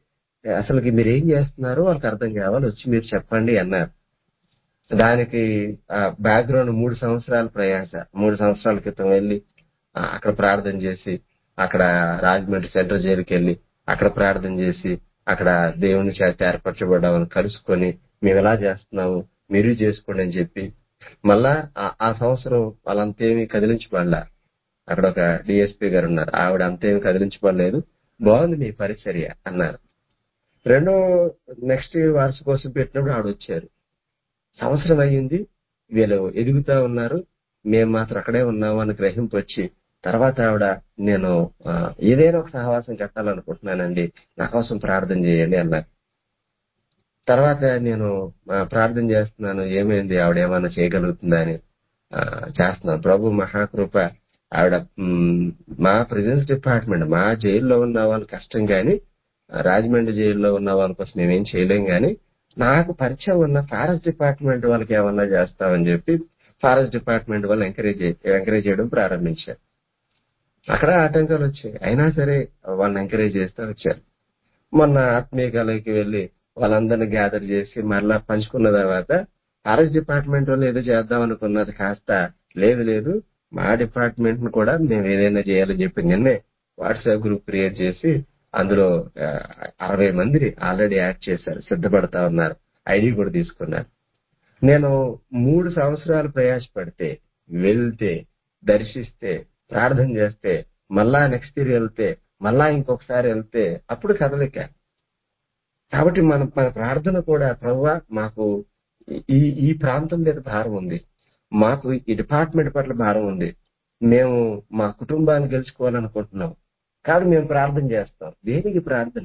A: అసలుకి మీరు ఏం చేస్తున్నారో వాళ్ళకి అర్థం కావాలి, వచ్చి మీరు చెప్పండి అన్నారు. దానికి బ్యాక్గ్రౌండ్ 3 సంవత్సరాల ప్రయాస. 3 సంవత్సరాల క్రితం వెళ్ళి అక్కడ ప్రార్థన చేసి, అక్కడ రాజమండ్రి సెంట్రల్ జైలుకి వెళ్ళి అక్కడ ప్రార్థన చేసి, అక్కడ దేవుని చేత ఏర్పరచబడ్డామని కలుసుకొని మేము ఎలా చేస్తున్నాము మీరు చేసుకోండి అని చెప్పి, మళ్ళా ఆ సంవత్సరం వాళ్ళంతేమీ కదిలించబడలా. అక్కడ ఒక డిఎస్పీ గారు ఉన్నారు, ఆవిడ అంతేమీ కదిలించబడలేదు, బాగుంది మీ పరిచర్య అన్నారు. రెండో నెక్స్ట్ వార్షికోత్సవం పెట్టినప్పుడు ఆవిడ వచ్చారు. సంవత్సరం అయ్యింది, వీళ్ళు ఎదుగుతా ఉన్నారు, మేము మాత్రం అక్కడే ఉన్నాము అని గ్రహింపు వచ్చి, తర్వాత ఆవిడ నేను ఏదైనా ఒక సహవాసం కట్టాలనుకుంటున్నానండి, నా కోసం ప్రార్థన చేయండి అన్నారు. తర్వాత నేను ప్రార్థన చేస్తున్నాను, ఏమైంది ఆవిడ ఏమైనా చేయగలుగుతుందా అని చేస్తున్నాను. ప్రభు మహాకృప, ఆవిడ మా ప్రెజెన్స్ డిపార్ట్మెంట్, మా జైల్లో ఉన్న వాళ్ళు కష్టం గాని, రాజమండ్రి జైల్లో ఉన్న వాళ్ళ కోసం మేమేం చేయలేం గాని, నాకు పరిచయం ఉన్న ఫారెస్ట్ డిపార్ట్మెంట్ వాళ్ళకి ఏమన్నా చేస్తామని చెప్పి ఫారెస్ట్ డిపార్ట్మెంట్ వాళ్ళు ఎంకరేజ్ చేయడం ప్రారంభించారు. అక్కడ ఆటంకాలు వచ్చాయి, అయినా సరే వాళ్ళని ఎంకరేజ్ చేస్తూ వచ్చారు. మొన్న ఆత్మీయ కళకి వెళ్లి వాళ్ళందరినీ గ్యాదర్ చేసి మరలా పంచుకున్న తర్వాత ఫారెస్ట్ డిపార్ట్మెంట్ వాళ్ళు ఏదో చేద్దాం అనుకున్నది కాస్త లేదు మా డిపార్ట్మెంట్ ను కూడా మేము ఏదైనా చేయాలని చెప్పి నిన్నే వాట్సాప్ గ్రూప్ క్రియేట్ చేసి అందులో 60 మంది ఆల్రెడీ యాడ్ చేశారు, సిద్ధపడతా ఉన్నారు, ఐడి కూడా తీసుకున్నారు. నేను 3 సంవత్సరాలు ప్రయాసపడితే, వెళ్తే, దర్శిస్తే, ప్రార్థన చేస్తే, మళ్ళా నెక్స్ట్ ఇయర్ వెళ్తే, మళ్ళా ఇంకొకసారి వెళ్తే అప్పుడు కదలిక. కాబట్టి మన ప్రార్థన కూడా, ప్రభువా మాకు ఈ ప్రాంతం మీద భారం ఉంది, మాకు ఈ డిపార్ట్మెంట్ పట్ల భారం ఉంది, మేము మా కుటుంబాన్ని గెలుచుకోవాలనుకుంటున్నాం, కాబట్టి మేము ప్రార్థన చేస్తాం. దేనికి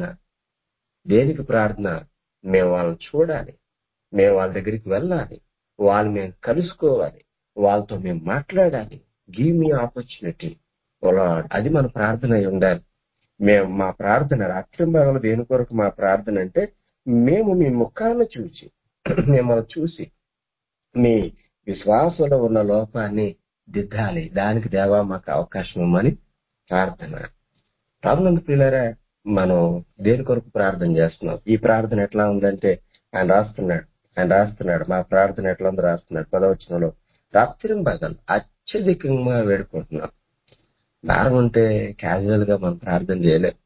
A: ప్రార్థన? మేము వాళ్ళని చూడాలి, మేము వాళ్ళ దగ్గరికి వెళ్ళాలి, వాళ్ళు మేము కలుసుకోవాలి, వాళ్ళతో మేము మాట్లాడాలి. గివ్ మీ ఆపర్చునిటీ, అది మన ప్రార్థన అయి ఉండాలి. మా ప్రార్థన రాత్రింబగలు దేని కొరకు మా ప్రార్థన అంటే, మేము మీ ముఖాలను చూసి, మిమ్మల్ని చూసి మీ విశ్వాసంలో ఉన్న లోపాన్ని దిద్దాలి, దానికి దేవా మాకు అవకాశం ఇవ్వమని ప్రార్థన. ప్రార్థన ప్రియులారా, మనం దేని కొరకు ప్రార్థన చేస్తున్నాం? ఈ ప్రార్థన ఎట్లా ఉందంటే ఆయన రాస్తున్నాడు మా ప్రార్థన ఎట్లా ఉందో రాస్తున్నాడు 10వ వచనంలో. రాత్రింబగలు అత్యధికంగా వేడుకుంటున్నాం. భారం ఉంటే క్యాజువల్ గా మనం ప్రార్థన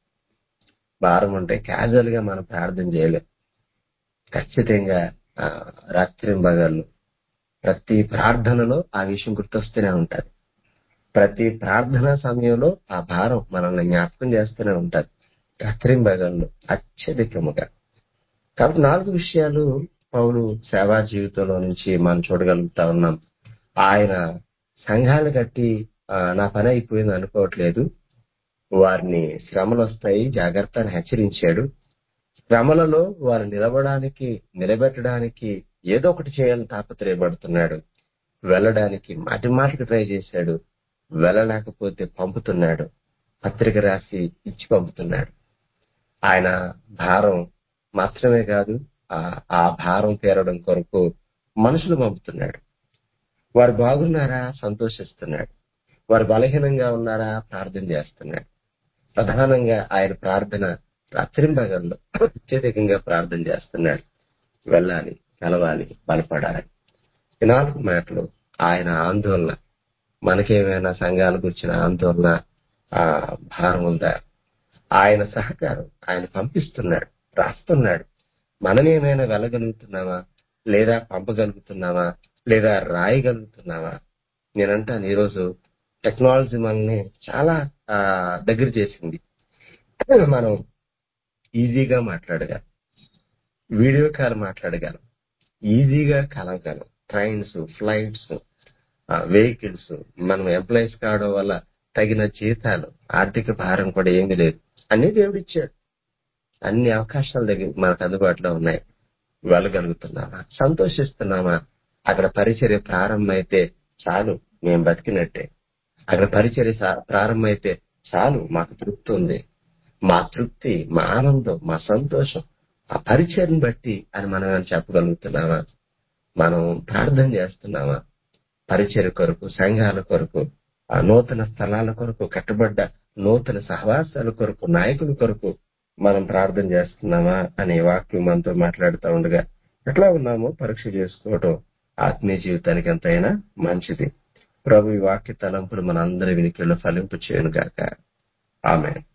A: చేయలేం. ఖచ్చితంగా రాత్రింబగళ్ళు ప్రతి ప్రార్థనలో ఆ విషయం గుర్తొస్తూనే ఉంటది. ప్రతి ప్రార్థనా సమయంలో ఆ భారం మనల్ని జ్ఞాపకం చేస్తూనే ఉంటది, రాత్రింబగళ్ళు అత్యధికముగా. కాబట్టి 4 విషయాలు పౌలు సేవా జీవితంలో నుంచి మనం చూడగలుగుతా ఉన్నాం. ఆయన సంఘాలు కట్టి నా పని అయిపోయింది అనుకోవట్లేదు, వారిని శ్రమలు వస్తాయి జాగ్రత్త అని హెచ్చరించాడు. శ్రమలలో వారు నిలబెట్టడానికి ఏదో ఒకటి చేయాలని తాపత్రయపడుతున్నాడు. వెళ్ళడానికి మాటికి ట్రై చేశాడు, వెళ్ళలేకపోతే పంపుతున్నాడు, పత్రిక రాసి ఇచ్చి పంపుతున్నాడు. ఆయన భారం మాత్రమే కాదు, ఆ భారం తీరడం కొరకు మనుషులు పంపుతున్నాడు. వారు బాగున్నారా? సంతోషిస్తున్నాడు. వారు బలహీనంగా ఉన్నారా? ప్రార్థన చేస్తున్నాడు. ప్రధానంగా ఆయన ప్రార్థన రాత్రింబగళ్ళు అత్యధికంగా ప్రార్థన చేస్తున్నాడు. వెళ్ళాలి, కలవాలి, బలపడాలి. ఈ 4 మాటలు ఆయన ఆందోళన. మనకేమైనా సంఘాల గురించిన ఆందోళన, భారం ఉందా? ఆయన సహకారం, ఆయన పంపిస్తున్నాడు, రాస్తున్నాడు. మనమేమైనా వెళ్ళగలుగుతున్నామా, లేదా పంపగలుగుతున్నామా, లేదా రాయగలుగుతున్నామా? నేనంటాను, ఈరోజు టెక్నాలజీ మనల్ని చాలా దగ్గర చేసింది. మనం ఈజీగా మాట్లాడగలం, వీడియో కాల్ మాట్లాడగలం, ఈజీగా కలవగలం. ట్రైన్స్, ఫ్లైట్స్, వెహికల్స్, మనం ఎంప్లాయీస్ కావడం వల్ల తగిన జీతాలు, ఆర్థిక భారం కూడా ఏమీ లేదు. అన్ని దేవుడిచ్చాడు, అన్ని అవకాశాలు మనకు అందుబాటులో ఉన్నాయి. వెళ్ళగలుగుతున్నామా? సంతోషిస్తున్నామా? అక్కడ పరిచర్య ప్రారంభమైతే చాలు, మేము బతికినట్టే. అక్కడ పరిచర్య ప్రారంభమైతే చాలు, మాకు తృప్తి ఉంది. మా తృప్తి, మా ఆనందం, మా సంతోషం ఆ పరిచర్ని బట్టి అని మనం ఏమైనా చెప్పగలుగుతున్నామా? మనం ప్రార్థన చేస్తున్నామా? పరిచర్య కొరకు, సంఘాల కొరకు, ఆ నూతన స్థలాల కొరకు, కట్టబడ్డ నూతన సహవాసాల కొరకు, నాయకుల కొరకు మనం ప్రార్థన చేస్తున్నామా అనే వాక్యం మనతో మాట్లాడుతూ ఉండగా ఎట్లా ఉన్నామో పరీక్ష చేసుకోవటం ఆత్మీయ జీవితానికి ఎంతైనా మంచిది. ప్రభు ఈ వాక్య తలంపులు మనందరి వినికిడిలో ఫలింపు చేయను గాక. ఆమె